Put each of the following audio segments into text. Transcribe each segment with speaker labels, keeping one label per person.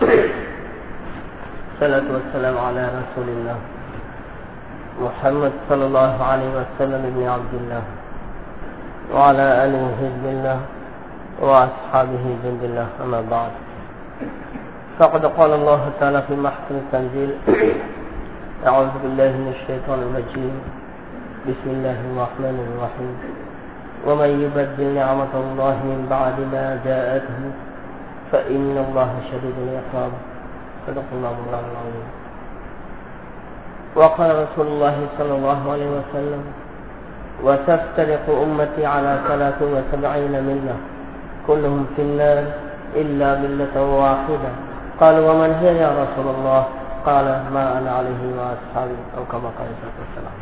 Speaker 1: الصلاة والسلام على رسول الله محمد صلى الله عليه وسلم ابن عبد الله وعلى آله حزب الله وأصحابه جند الله. أما بعد، فقد قال الله تعالى في محكم التنزيل: أعوذ بالله من الشيطان الرجيم، بسم الله الرحمن الرحيم، ومن يبدل نعمة الله من بعد ما جاءته فإن الله شديد العقاب. صدق الله العظيم. وقال رسول الله صلى الله عليه وسلم: وتفترق أمتي على 73 ملة كلهم في النار إلا ملة واحدة. قال: ومن هي يا رسول الله؟ قال: ما أنا عليه وأصحابي، أو كما قال صلى الله عليه وسلم.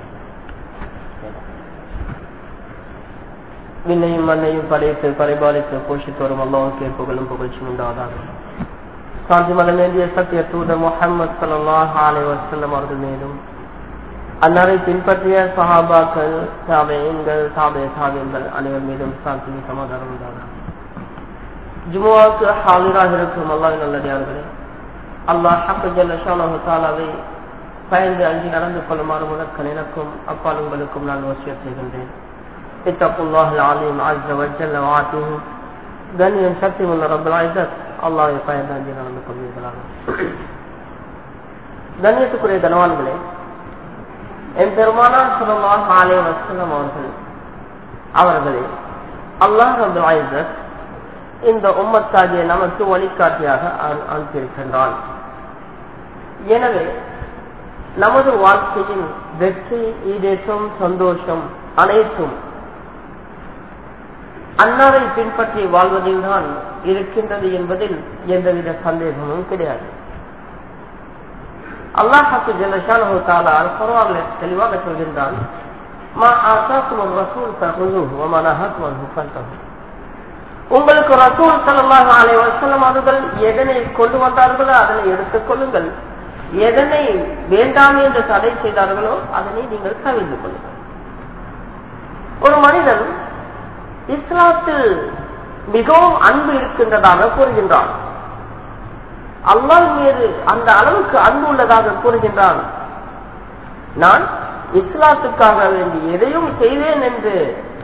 Speaker 1: விண்ணையும் மண்ணையும் படைத்து பரிபாலித்து போஷித்து வரும் அல்லாஹ்வுக்கே புகழும் புகழ்ச்சியும் உண்டாவதாக. சாந்தி மலமேந்திய சத்திய தூதர் முஹம்மது ஸல்லல்லாஹு அலைஹி வஸல்லம் அவர்கள் மீதும் அன்னாரை பின்பற்றிய சஹாபாக்கள், தாபீன்கள், தாபீன்கள் அனைவர் மீதும் சாந்தி சமாதானம் உண்டாவதாக. ஜுமுஆவுக்கு ஹாலிராக இருக்கும் அல்லாஹ்வின் நல்லடியார்களே, அல்லாஹ் ஹக் ஜல்ல ஷானஹு தஆலாவை பயந்து அஞ்சி நடந்து கொள்ளுமாறு முதற்கண் எனக்கும் அப்பால் உங்களுக்கும் நான் வசியத் செய்கின்றேன். இத்தகுல்லாஹல் அலீம் அஸ்ஸ வஜல்ல வஅதீஹு. கண்ணியம் சக்தி உள்ள ரப்பல் இஸ்ஸத் அல்லாஹ்வை பயந்து அஞ்சி நடந்து கொள்வீர்களாக. கண்ணியத்துக்குரிய கனவான்களே, என் பெருமானார் ஸல்லல்லாஹு அலைஹி வஸல்லம் அவர்களே அல்லாஹ் ரப்பல் இஸ்ஸத் இந்த உம்மத்தாகிய நமக்கு வழிகாட்டியாக அனுப்பியிருக்கின்றான். எனவே நமது வாழ்க்கையின் வெற்றி, ஈடேற்றம், சந்தோஷம் அனைத்தும் அன்னாரை பின்பற்றி வாழ்வதில் தான் இருக்கின்றது என்பதில் எந்தவித சந்தேகமும் கிடையாது. அல்லாஹ் ஜல்ல ஷானஹு தஆலா குர்ஆனில் தெளிவாக சொல்கின்றான்: மா ஆதாகுமுர் ரசூல் ஃபஹுதுஹு வ மா நஹாகும் அன்ஹு ஃபன்தஹு. உங்களுக்கு ரசூல் ஸல்லல்லாஹு அலைஹி வஸல்லம் அவர்கள் எதனை கொண்டு வந்தார்களோ அதனை எடுத்துக் கொள்ளுங்கள், எதனை வேண்டாம் என்று தடை செய்தார்களோ அதனை நீங்கள் தவிர்த்து கொள்ளுங்கள். ஒரு மனிதன் இஸ்லாத்தில் மிகவும் அன்பு இருக்கின்றதாக கூறுகின்றான், அல்லாஹ் மீது அந்த அளவுக்கு அன்பு உள்ளதாக கூறுகின்றான், நான் இஸ்லாத்துக்காக வேண்டி எதையும் செய்வேன் என்று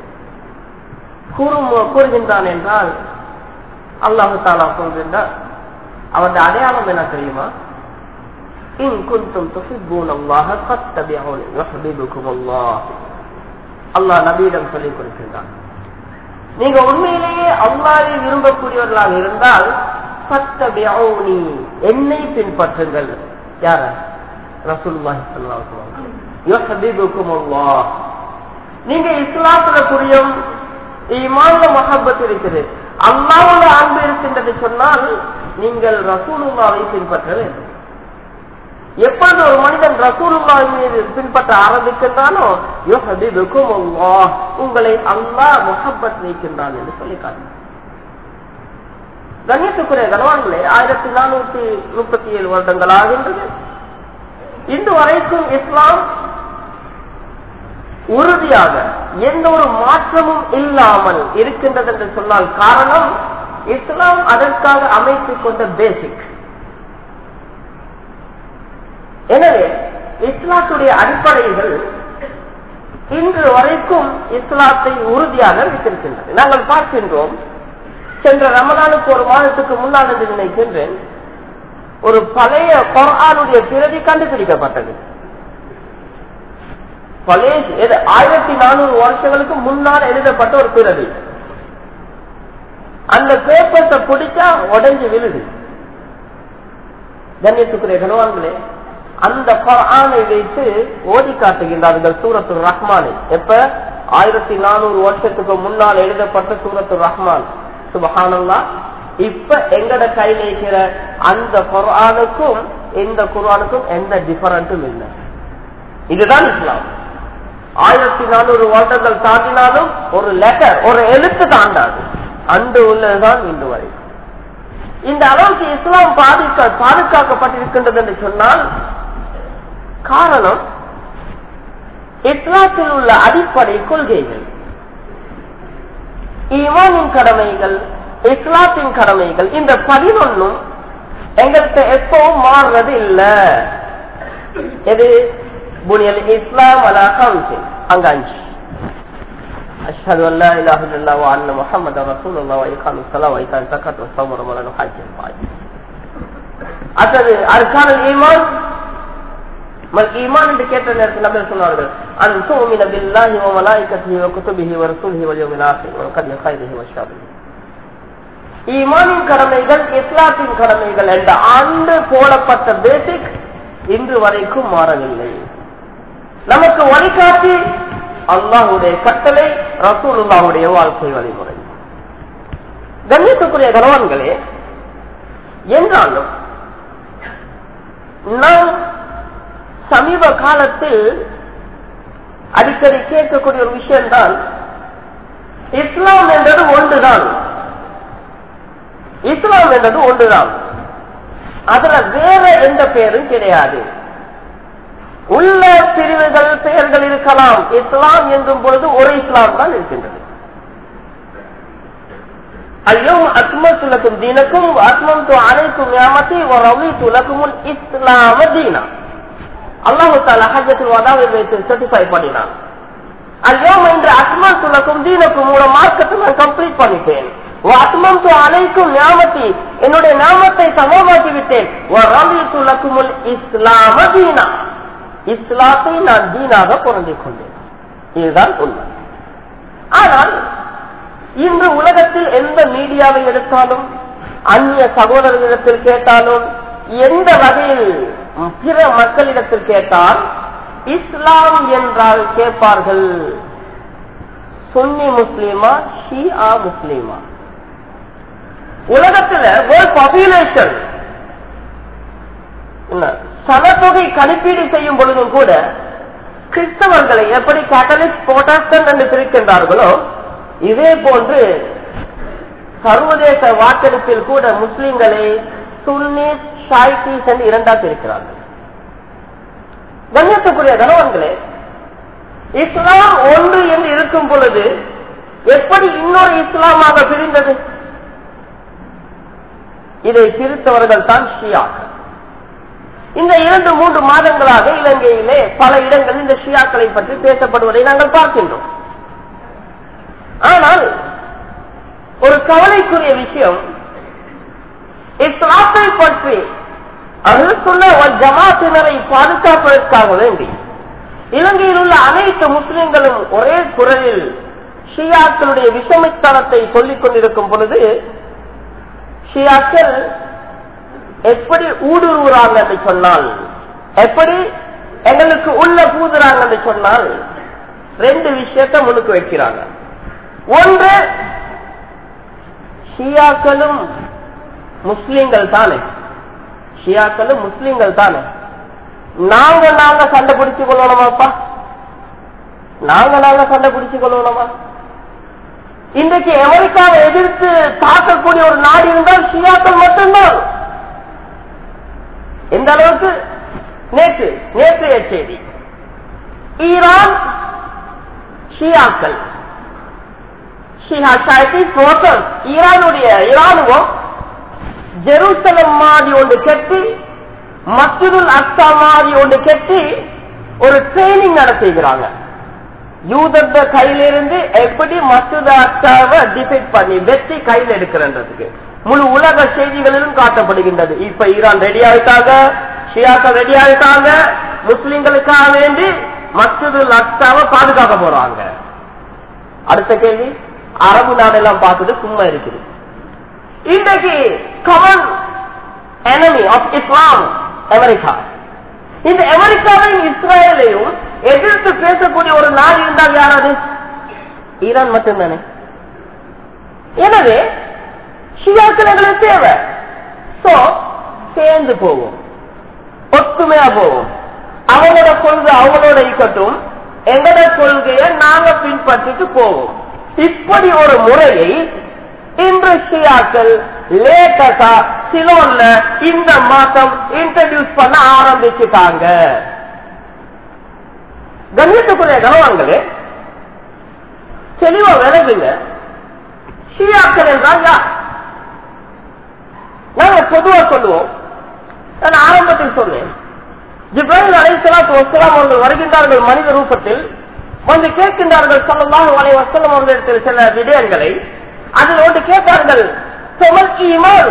Speaker 1: கூறுகின்றான் என்றால் அல்லாஹு தஆலா சொல்கின்றார், அவருடைய அடையாளம் என்ன தெரியுமா? இன் குன்தும் துஹிப்பூனல்லாஹ ஃபத்தபிஊனி யுஹ்பிபுகுமுல்லாஹ். அல்லாஹ் நபியிடம் சொல்லிக் கொடுக்கின்றான், நீங்க உண்மையிலேயே அல்லாஹ்வை விரும்பக்கூடியவர்களாக இருந்தால் ஃபத்தபிஊனி, என்னை பின்பற்றுங்கள். யார? ரசூலுல்லாஹி ஸல்லல்லாஹு அலைஹி வஸல்லம். யுஹ்பிபுகுமுல்லாஹ். நீங்க இஸ்லாத்துல புரியும், ஈமான்ல மஹப்பத் இருக்குது, அல்லாஹ்வோட அன்பு இருக்கின்றது சொன்னால் நீங்கள் ரசூலுல்லாஹ்வை பின்பற்ற வேண்டும். எப்பொழுது ஒரு மனிதன் ரசூலுல்லாஹ் மீது பின்பற்ற ஆரம்பிக்கின்றானோ யுஹ்பிபுகுமுல்லாஹ், உங்களை அல்லாஹ் மஹப்பத் வைக்கின்றான் என்று சொல்லி காட்டுகிறார். கண்ணியத்துக்குரிய கனவான்களே, 1437 வருடங்கள் ஆகின்றது. இன்று வரைக்கும் இஸ்லாம் உறுதியாக எந்த ஒரு மாற்றமும் இல்லாமல் இருக்கின்றது என்று சொன்னால் காரணம், இஸ்லாம் அதற்காக அமைத்துக் கொண்ட பேசிக். எனவே இஸ்லாத்துடைய அடிப்படைகள் இன்று வரைக்கும் இஸ்லாத்தை உறுதியாக வைத்திருக்கின்றன. நாங்கள் பார்க்கின்றோம், சென்ற ரமலானுக்கு ஒரு மாதத்துக்கு முன்னால் என்று நினைக்கின்றேன், ஒரு பழைய குர்ஆனுடைய பிரதி கண்டுபிடிக்கப்பட்டது. பழைய 1400 வருஷங்களுக்கு முன்னால் எழுதப்பட்ட ஒரு பிரதி. அந்த பேப்பர்ஸை பிடிச்சா உடைஞ்சு விழுது. கண்ணியத்துக்குரிய கனவான்களே, அந்த குர்ஆனை வைத்து ஓதி காட்டுகின்றார்கள் சூரத்துர் ரஹ்மானை. எப்ப? 1400 வருஷத்துக்கு முன்னால் எழுதப்பட்ட சூரத்துர் ரஹ்மான். சுப்ஹானல்லாஹ். இப்ப எங்கட கையில் இருக்கிற அந்த குர்ஆனுக்கும் இந்த குர்ஆனுக்கும் எந்த டிஃபரன்ஸும் இல்லை. இதுதான் இஸ்லாம். 1400 வருடங்கள் தாண்டினாலும் ஒரு லெட்டர், ஒரு எழுத்து தாண்டாது. அன்று உள்ளதுதான் இன்று வரை. இந்த அளவுக்கு இஸ்லாம் பாதுகாக்கப்பட்டிருக்கின்றது என்று சொன்னால் காரணம், இஸ்லாத்தில் உள்ள அடிப்படை கொள்கைகள், ஈமானின் கடமைகள், இஸ்லாத்தின் கடமைகள், இந்த 11 எங்கள்கிட்ட எப்பவும் மாறுறது இல்ல. எது புனியல் இஸ்லாம் அலா கம்சின், அங்க 5. அஷ்ஹது அன் லா இலாஹ இல்லல்லாஹ் வ அன்ன முஹம்மதர் ரசூலுல்லாஹ் வ இகாமஸ் ஸலாத் வ இதாஅத் ஸகாத் வ ஸௌம் ரமலான் வ ஹஜ்ஜுல் பைத். அது அர்கானுல் ஈமான். மல் ஈமான் என்று கேட்ட நேரத்தில் நபி சொன்னார்கள், அன் துமின பில்லாஹி வ மலாயிகத்திஹி வ குதுபிஹி வ ரசூலிஹி வல் யௌமில் ஆகிர் வ கத்ரி கைரிஹி வ ஷர்ரிஹி. ஈமானின் கடமைகள், இஸ்லாத்தின் கடமைகள் என்ற ஆண்டு போடப்பட்ட பேசிக் இன்று வரைக்கும் மாறவில்லை. நமக்கு வழிகாட்டி அல்லாஹ்வுடைய கட்டளை, ரசூலுல்லாஹ்வுடைய வாழ்க்கை வழிமுறை. கண்ணியத்துக்குரிய கணவன்களே, என்றாலும் நாம் சமீப காலத்தில் அடிக்கடி கேட்கக்கூடிய ஒரு விஷயம்தான், இஸ்லாம் என்றது ஒன்றுதான். இஸ்லாம் என்றது ஒன்றுதான், அதுல வேற எந்த பெயரும் கிடையாது. உள்ள பிரிவுகள் பெயர்கள் இருக்கலாம், இஸ்லாம் என்றும் பொழுது ஒரு இஸ்லாம் தான் இருக்கின்றது. அல்யௌம அக்மல்து லக்கும் தீனக்கும் வ அத்மம்து அலைக்கும் நிஅமதி வ ரதீது லக்குமுல் இஸ்லாம தீனா. அல்லாஹ் தஆலா ஹஜ்ஜத்துல் வதாவில் வைத்து சர்டிஃபை பண்ணினான். அல்யௌம இன்று அக்மல்து லக்கும் தீனக்கும், உங்களோட மார்க்கத்தை நான் கம்ப்ளீட் பண்ணிட்டேன். வ அத்மம்து அலைக்கும் நிஅமதி, என்னுடைய நிஅமத்தை சமமாக்கி விட்டேன். வ ரதீது லக்குமுல் இஸ்லாம தீனா, இஸ்லாத்தை நான் தீனாக பொருந்திக் கொண்டேன். இதுதான் உண்மை. ஆனால் இன்று உலகத்தில் எந்த மீடியாவை எடுத்தாலும், அந்நிய சகோதரர்களிடத்தில் கேட்டாலும், எந்த வகையில் பிற மக்களிடத்தில் கேட்டால் இஸ்லாம் என்றால் கேட்பார்கள், சுன்னி முஸ்லிமா ஷியா முஸ்லிமா. உலகத்தில் வேர்ல்ட் பாப்புலேஷன் சனத்தொகை கணிப்பீடு செய்யும் பொழுதும் கூட கிறிஸ்தவர்களை எப்படி கேத்தலிக் புரோட்டஸ்டன்ட் என்று பிரிக்கின்றார்களோ, இதே போன்று சர்வதேச வாக்கெடுப்பில் கூட முஸ்லிம்களை சுன்னி ஷையீஸ் என்று இரண்டாக பிரிக்கிறார்கள். கண்ணியத்துக்குரிய கணவன்களே, இஸ்லாம் ஒன்று என்று இருக்கும் பொழுது எப்படி இன்னொரு இஸ்லாமாக பிரிந்தது? இதை பிரித்தவர்கள் தான் ஷியாக்கள். இந்த 2-3 மாதங்களாக இலங்கையிலே பல இடங்களில் இந்த ஷியாக்களை பற்றி பேசப்படுவதை நாங்கள் பார்க்கின்றோம். ஆனால் ஒரு கவலைக்குரிய விஷயம், இஸ்லாத்தை பற்றி அஹ்லுஸ் சுன்னah வல் ஜமாஅத்தினரை பாதுகாப்பதற்காக வேண்டி இலங்கையில் உள்ள அனைத்து முஸ்லிம்களும் ஒரே குரலில் ஷியாக்களுடைய விஷமித்தனத்தை சொல்லிக் கொண்டிருக்கும் பொழுது, ஷியாக்கள் எப்படி ஊடுருவுறாங்க என்று சொன்னால், எப்படி எங்களுக்கு உள்ள பூதுறாங்க என்று சொன்னால், 2 விஷயத்தை முன்னுக்கு வைக்கிறாங்க. ஒன்று, ஷியாக்களும் முஸ்லிம்கள் தானே, ஷியாக்களும் முஸ்லிம்கள் தானே, நாங்க சண்டை பிடிச்சு கொள்ளணுமாப்பா, நாங்க சண்டை பிடிச்சு கொள்ளணுமா? இன்றைக்கு அமெரிக்காவை எதிர்த்து தாக்கக்கூடிய ஒரு நாடு இருந்தால் ஷியாக்கள் மட்டும்தான். எந்த அளவுக்கு? நேற்றைய செய்தி, ஈரான் ஷியாக்கள், ஈரானுடைய இராணுவம் ஜெருசலம் மாதிரி ஒன்று கட்டி, மஸ்ஜிதுல் அக்ஸா மாதிரி ஒன்று கட்டி ஒரு ட்ரைனிங் நடத்துகிறாங்க. யூதத்த கையிலிருந்து எப்படி மஸ்ஜித் அக்ஸாவை டிஃபெக்ட் பண்ணி வெற்றி கையில் எடுக்கிறதுக்கு முழு உலக செய்திகளிலும் காட்டப்படுகின்றது. இப்ப ஈரான் ரெடி ஆயிட்டாங்க, ஷியாக்கள் ரெடி ஆயிட்டாங்க, முஸ்லிம்களுக்காக வேண்டி மஸ்ஜிதுல் அக்ஸாவை பாதுகாக்க போறாங்க. அடுத்த கேள்வி, அரபு நாடெல்லாம் பார்த்துட்டு சும்மா இருக்குது. இன்றைக்கு common enemy of Islam America. இந்த அமெரிக்காவையும் இஸ்ரேலையும் எதிர்த்து பேசக்கூடிய ஒரு நாடு இருந்தால் யாராவது? ஈரான் மட்டும்தானே. எனவே ஷியாக்கள் எங்களுக்கு தேவை. சோ சேர்ந்து போவோம், ஒத்துமையா போவோம். அவங்களோட கொள்கை அவங்களோட இருக்கட்டும், எங்களோட கொள்கையை நாங்க பின்பற்றிட்டு போவோம். இப்படி ஒரு முறையை இன்று ஷியாக்கள் லேட்டஸா சிலோன்ல இந்த மாதம் இன்ட்ரோடியூஸ் பண்ண ஆரம்பிச்சுட்டாங்க. கண்ணியத்துக்குரிய கணவான்களே, தெளிவா விளங்குங்க. ஷியாக்கள் என்றால் யார்? நாங்க பொதுவா சொல்லுவோம், ஆரம்பத்தில் சொன்னேன். ஜிப்ராயில் அலைஹிஸ்ஸலாத்து வஸ்ஸலாம் அவர்கள் வருகின்றார்கள் மனித ரூபத்தில், வந்து கேட்கின்றார்கள் ஸல்லல்லாஹு அலைஹி வஸல்லம் அவர்களிடத்தில் சில விடயங்களை. அதில் ஒன்று கேட்டார்கள், சமல் ஈமான்,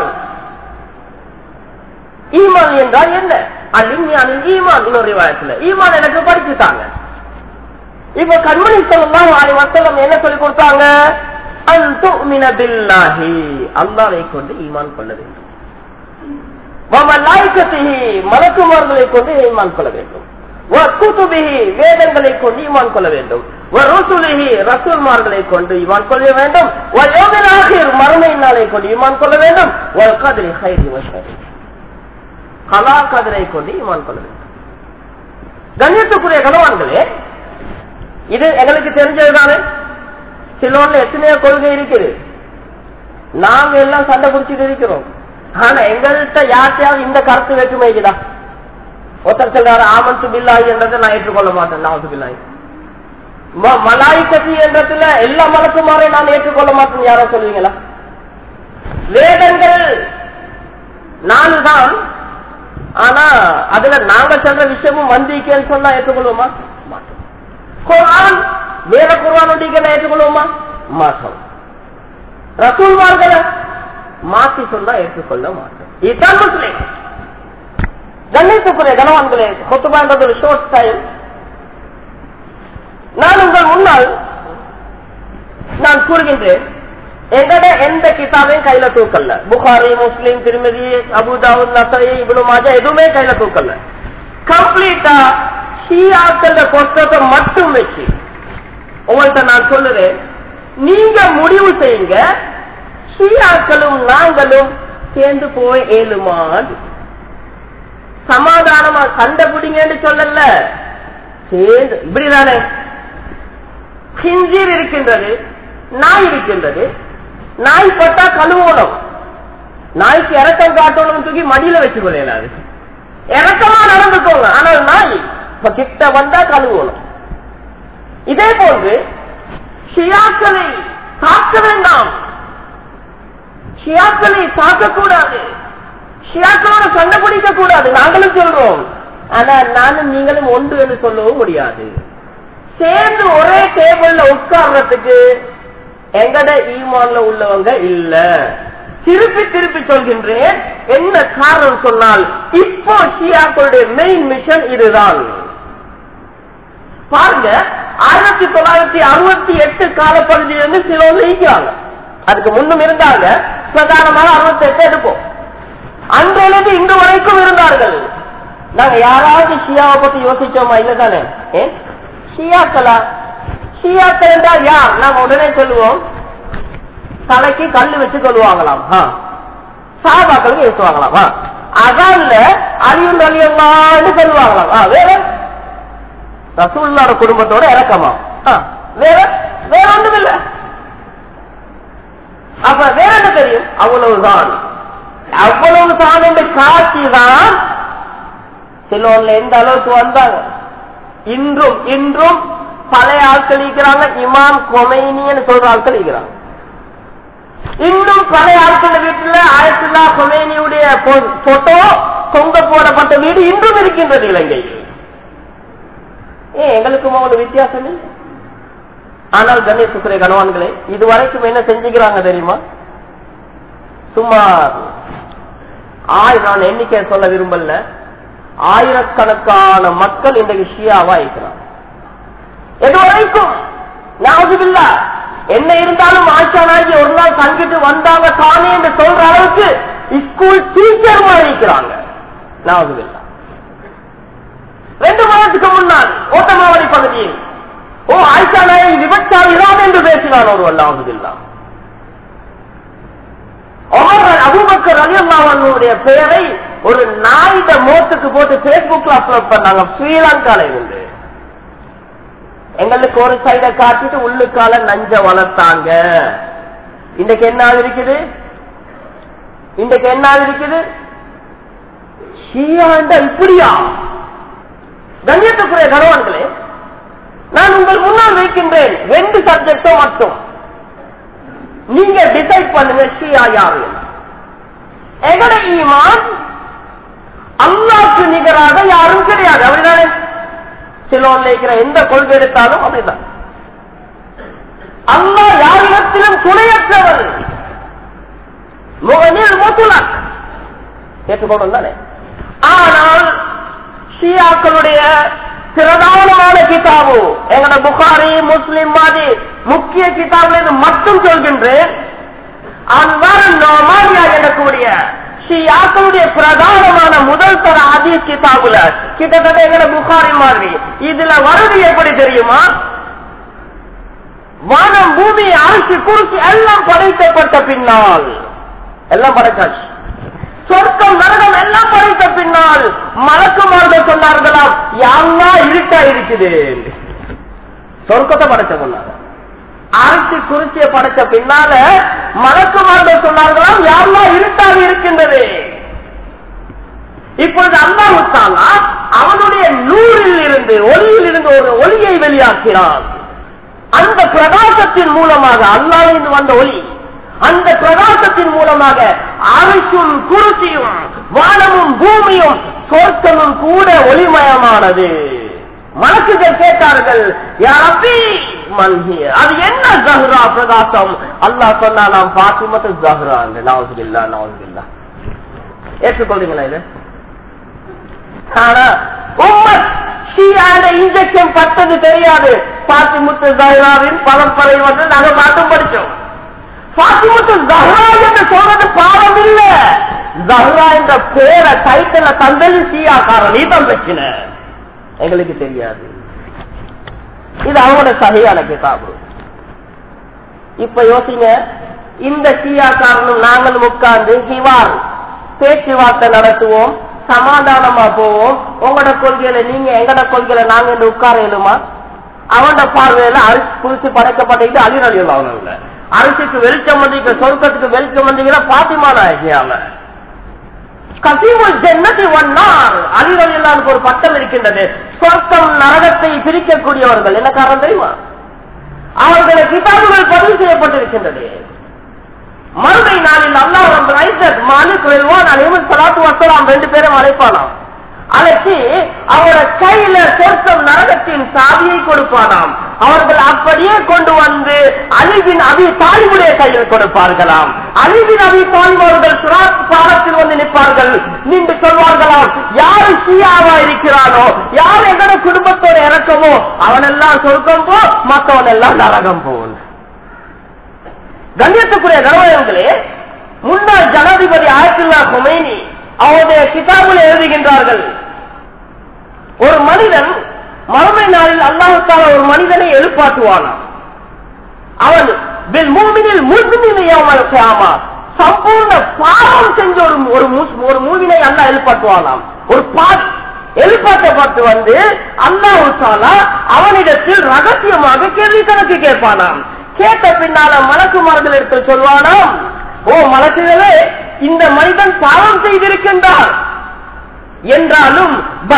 Speaker 1: ஈமான் என்றால் என்ன? அலிம்னி அனில் ஈமான். இன்னொரு ரிவாயத்துல ஈமான் எனக்கு படிச்சுட்டாங்க. இப்ப கண்மணி ஸல்லல்லாஹு அலைஹி வஸல்லம் என்ன சொல்லி கொடுத்தாங்க? அன் துமின பில்லாஹி, அல்லாஹ்வை கொண்டு ஈமான் கொள்ள வேண்டும். வ மலாயிகத்திஹி, மலக்குமார்களை கொண்டு ஈமான் கொள்ள வேண்டும். வ குதுபிஹி, வேதங்களை கொண்டு ஈமான் கொள்ள வேண்டும். வ ருசுலிஹி, ரசூல்மார்களை கொண்டு ஈமான் கொள்ள வேண்டும். வ யௌமில் ஆகிர், மறுமை நாளை கொண்டு ஈமான் கொள்ள வேண்டும். வ கத்ரி கைரி வ ஷர்ரி, கலா கதிரை கொண்டு ஈமான் கொள்ள வேண்டும். கண்ணியத்துக்குரிய கணவான்களே, இது எங்களுக்கு தெரிஞ்சதுதானே. சிலோன்ல எத்தனையோ கொள்கை இருக்குது, நாங்க எல்லாம் சண்டை பிடிச்சிட்டு இருக்கிறோம். ஆனா எங்கள்கிட்ட யார்த்தையாவது இந்த கருத்து வேற்றுமைக்குதா? ஒருத்தர் சொல்றாரு ஆமன்து பில்லாஹி என்றதை நான் ஏற்றுக்கொள்ள மாட்டேன், நாவது பில்லாஹி. மலாயிகத்தி என்றதுல எல்லா மலக்குமாரையும் நான் ஏற்றுக்கொள்ள மாட்டேன் யாரோ சொல்லுவீங்களா? வேதங்கள் 4 தான், ஆனா அதுல நாங்க சொல்ற விஷயமும் வந்திக்கேன்னு சொன்னா ஏற்றுக்கொள்வோமா? மாட்டோம். குர்ஆன், வேற குர்ஆன் ஒன்றிக்கெல்லாம் ஏற்றுக்கொள்வோமா? மாட்டோம். ரசூல்மார்களை மாற்றி சொன்னா ஏற்றுக்கொள்ள மாட்டோம். இதுதான் முஸ்லிம். கண்ணியத்துக்குரிய கணவான்களே, குத்துபா என்றது ஒரு ஷார்ட் ஸ்டைல். நான் உங்கள் முன்னால் நான் கூறுகின்றேன், எங்கட எந்த கிதாபையும் கையில தூக்கல்ல. புகாரி, முஸ்லிம், திருமதி, அபுதாவுத், நஸாயி, இப்னு மாஜா எதுவுமே கையில தூக்கல்ல. கம்ப்ளீட்டா ஷியாக்கள புத்தகத்தை மட்டும் வச்சு உங்கள்கிட்ட நான் சொல்லுறேன், நீங்க முடிவு செய்யுங்க, ஷியாக்களும் நாங்களும் சேர்ந்து போய் ஏழுமான் சமாதானமா சண்டை பிடிங்கன்னு சொல்லல, சேர்ந்து. இப்படிதானே ஹிஞ்சீர் இருக்கின்றது, நாய் இருக்கின்றது. நாய் பட்டா கழுவணும், நாய்க்கு இறக்கம் காட்டணும், தூக்கி மடியில வச்சுக்கொள்ளாது, இறக்கமா நடந்துக்கோங்க. ஆனால் நாய் இப்ப கிட்ட வந்தா கழுவணும். இதே போன்று ஷியாக்களை தாக்க வேண்டாம், ஷியாக்களை தாக்கக்கூடாது, ஷியாக்களோட சண்டை பிடிக்க கூடாது நாங்களும் சொல்றோம். ஆனா நானும் நீங்களும் ஒன்று என்று சொல்லவும் முடியாது. சேர்ந்து ஒரே டேபிள்ல உட்கார்றதுக்கு எங்கட ஈமான்ல உள்ளவங்க இல்ல. திருப்பி திருப்பி சொல்கின்றேன், என்ன காரணம் சொன்னால் இப்போ ஷியாக்களுடைய மெயின் மிஷன் இதுதான். பாருங்க, 1968 காலப்பகுதியிலிருந்து சிலர் நீக்கிறாங்க, அதுக்கு முன்னும் இருந்தாங்க, பிரதானமாக 68 எடுப்போம். அன்றிலிருந்து இன்று வரைக்கும் இருந்தார்கள். நாங்க யாராவது ஷியாவை பத்தி யோசிச்சோமா? இல்லதானே. ஷியாக்களா? ஷியாக்கள் என்றால் யார்? நாங்க உடனே சொல்லுவோம், தலைக்கு கல்லு வச்சு கொள்வாங்களாம், சாபாக்களுக்கு யோசிவாங்களாம், அதான்ல அலியுல் அலியல்லான்னு சொல்லுவாங்களாம். வேற ரசூலுல்லாஹ் குடும்பத்தோட இறக்கமா? வேற வேற ஒன்றும் இல்ல. அப்ப வேற என்ன தெரியும்? அவ்வளவுதான். அவ்வளவுதான் என்று காட்சி தான் சிலோன்ல எந்த அளவுக்கு வந்தாங்க. இன்றும் இன்றும் பழைய ஆட்கள் இருக்கிறாங்க, இமாம் கொமைனின்னு சொல்ற ஆட்கள் இருக்கிறாங்க. இன்னும் பழைய ஆட்கள் வீட்டுல ஆயத்துல்லா கொமைனியுடைய போட்டோ தொங்க போடப்பட்ட வீடு இன்றும் இருக்கின்றது இலங்கையில். எங்களுக்கு ஒரு வித்தியாசம் இல்லை. ஆனால் கணேசுக்குரிய கணவான்களே, இதுவரைக்கும் என்ன செஞ்சுக்கிறாங்க தெரியுமா? சுமார் நான் எண்ணிக்கை சொல்ல விரும்பல, ஆயிரக்கணக்கான மக்கள் இன்றைக்கு ஷியாவா இருக்கிறாங்க. இதுவரைக்கும் நாவுதுபில்லா என்ன இருந்தாலும் ஆயிஷா நாயகி ஒரு நாள் தங்கிட்டு வந்தாங்க தானே என்று சொல்ற அளவுக்கு ஸ்கூல் டீச்சர் மாதிரி இருக்கிறாங்க. நாவுதுபில்லா 2 மாதத்துக்கு முன்னால் ஓட்டமாவடி பகுதியில் ஆயிஷா நாயகி விபச்சாரிதான் என்று பேசினார் ஒருவர். நாவுதுபில்லா அபூபக்கர் ரலியல்லாஹு அன்ஹுடைய பெயரை ஒரு நாயிட மோத்துக்கு போட்டு பேஸ்புக்ல அப்லோட் பண்ணாங்க. ஸ்ரீலங்கால இருந்து எங்களுக்கு ஒரு சைட காட்டிட்டு உள்ளுக்கால நஞ்ச வளர்த்தாங்க. இன்றைக்கு என்ன இருக்குது? இன்றைக்கு என்ன இருக்குது? இப்படியா? கண்ணியத்துக்குரிய கணவான்களே, நான் உங்கள் முன்னால் வைக்கின்றேன் 2 சப்ஜெக்டோ மட்டும். நீங்க டிசைட் பண்ணுங்க ஷியா யாரு. எங்கட ஈமான் அல்லாஹ்க்கு இல்லாத யாரும் கிடையாது. அப்படிதானே சிலோன்ல இருக்கிற எந்த கொள்கை எடுத்தாலும் அப்படிதான். அல்லாஹ் யாரிடத்திலும் துணையற்றவர். முகனில் முத்துலக் ஏற்றுக்கொண்டு தானே. ஆனால் ஷியாக்களுடைய பிரதானமான கிதாபு எங்கட புகாரி முஸ்லிம் மாதிரி முக்கிய கிதாபுல மட்டும் சொல்கின்றேன். எனக்கூடிய ஷியாக்களுடைய பிரதானமான முதல் தர ஹதீஸ் கிதாபுல கிட்டத்தட்ட எங்கட புகாரி மாதிரி இதுல வருது எப்படி தெரியுமா? வானம் பூமி அரசு குறுக்கி எல்லாம் படைக்கப்பட்ட பின்னால் எல்லாம் படைச்சாச்சு. சொர்க்கம் நரகம் எல்லாம் படைத்த பின்னால் மலக்குமார்கள் சொன்னார்களாம், யாரெல்லாம் இருட்டா இருக்குது. சொர்க்கத்தை படைச்ச சொன்னாங்க. அரசு குறிச்சிய படைச்ச பின்னால மலக்குமார்கள் சொன்னார்களாம், யாரெல்லாம் இருட்டாக இருக்கின்றது. இப்பொழுது அல்லாஹ் தஆலா அவனுடைய நூறில் இருந்து ஒளியில் இருந்து ஒரு ஒளியை வெளியாக்கினான். அந்த பிரகாசத்தின் மூலமாக அல்லாஹ்விலிருந்து வந்த ஒளி, அந்த பிரகாசத்தின் மூலமாக அரசும் குருசியும் வானமும் பூமியும் சொர்க்கமும் கூட ஒளிமயமானது. மலக்குகள் கேட்டார்கள், யா ரப்பி மன் ஹிய, அது என்ன ஜஹ்ரா பிரகாசம்? அல்லாஹ் சொன்னானாம், ஃபாத்திமத்து ஜஹ்ரா. நவுதுபில்லாஹ் நவுதுபில்லாஹ். ஏற்றுக்கொள்றீங்களா இது? ஆனா உம்மத் ஷியால இன்ஜெக்ஷன் பட்டது தெரியாது. ஃபாத்திமத்து ஜஹ்ராவின் பரம்பரை வந்து நாங்க மட்டும் படிச்சோம். ஃபாத்திமத்து ஜஹ்ரா என்று சொல்றது பாவம் இல்ல. ஜஹ்ரா என்ற பேரை டைட்டில தந்தது ஷியாக்காரன், நீ தான் பிரச்சனை, எங்களுக்கு தெரியாது. இது அவங்களோட சரியான கிதாபு. இப்ப யோசிங்க, இந்த ஷியாக்காரனும் நாங்களும் உட்கார்ந்து ஹிவார் பேச்சுவார்த்தை நடத்துவோம், சமாதானமா போவோம். உங்களோட கொள்கையில நீங்க, எங்கட கொள்கையில நாங்க இந்த உட்கார இயலுமா? அவனோட பார்வையில அரிசி புரிச்சு படைக்கப்பட்டு அலிரலியல் அவனல்ல. அரசுக்கு வெளிச்சம் வந்தீங்க, சொர்க்கத்துக்கு வெளிச்சம் வந்தீங்கன்னா பாத்திமா நாயகியால கசீமுல் ஜன்னதி வன்னார் அலிரலியல்லாஹு ஒரு பட்டம் இருக்கின்றது. சொர்க்கம் நரகத்தை பிரிக்கக்கூடியவர்கள். என்ன காரணம் தெரியுமா? அவர்களுடைய கிதாபுகள் பதிவு செய்யப்பட்டிருக்கின்றது. மறுமை நாளில் அல்லாஹ் ரப்பல் இஸ்ஸத் மாலிக் ரில்வான் அலைஹிஸ் ஸலாத்து வஸ்ஸலாம் ரெண்டு பேரும் அழைப்பானாம். அழைச்சி அவரோட கையில சொர்க்கம் நரகத்தின் சாவியை கொடுப்பானாம். அவர்கள் அப்படியே கொண்டு வந்து அலி பின் அபி தாலிபுடைய கையில் கொடுப்பார்களாம். அலி பின் அபி தாலிப் அவர்கள் சிராத் பாலத்தில் வந்து நிற்பார்கள். நின்று சொல்வார்களாம், யாரு ஷியாவா இருக்கிறானோ, யார் எங்கட குடும்பத்தோட இறக்கமோ அவனெல்லாம் சொர்க்கம் போ, மற்றவன் எல்லாம் நரகம் போன். கண்ணியத்துக்குரிய கணவர்களே, முன்னாள் ஜனாதிபதி ஆயத்துல்லா கொமைனி அவருடைய கிதாபில் எழுதுகின்றார்கள், ஒரு மனிதன் மறுமை நாளில் அல்லாஹ் தஆலா ஒரு மனிதனை எழுப்பாட்டுவானாம். அவன் பில் மூமினில் முஸ்லிமின் யௌமல் கியாமா, சம்பூர்ண பாவம் செஞ்ச ஒரு மூமினை அல்லாஹ் எழுப்பாட்டுவானாம். ஒரு பாவி எழுப்பாட்டப்பட்டு வந்து அல்லாஹ் தஆலா அவனிடத்தில் ரகசியமாக கேள்வி கணக்கு கேட்பானாம். கேட்ட பின்னால மலக்குமார்கள் எடுத்து சொல்வானாம், ஓ மலக்குகளே, இந்த மனிதன் பாவம் செய்திருக்கின்றார் என்றாலும்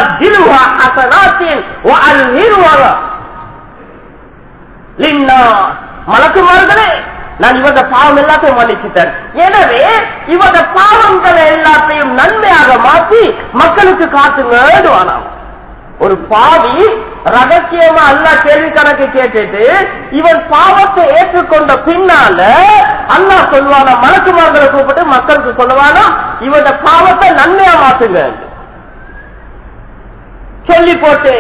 Speaker 1: மலக்குமார்களே, நான் இவங்க பாவம் எல்லாத்தையும் மன்னிச்சுட்டேன். எனவே இவங்க பாவங்களை எல்லாத்தையும் நன்மையாக மாற்றி மக்களுக்கு காட்டுங்கடுவானாம். ஒரு பாவி ரகசியமா அல்லாஹ் கேள்வி கணக்கு கேட்டுட்டு இவன் பாவத்தை ஏற்றுக்கொண்ட பின்னால அல்லாஹ் சொல்வானா, மலக்குமார்களை கூப்பிட்டு மக்களுக்கு சொல்லுவானா, இவன் பாவத்தை நன்மையா மாத்துங்க சொல்லி போட்டு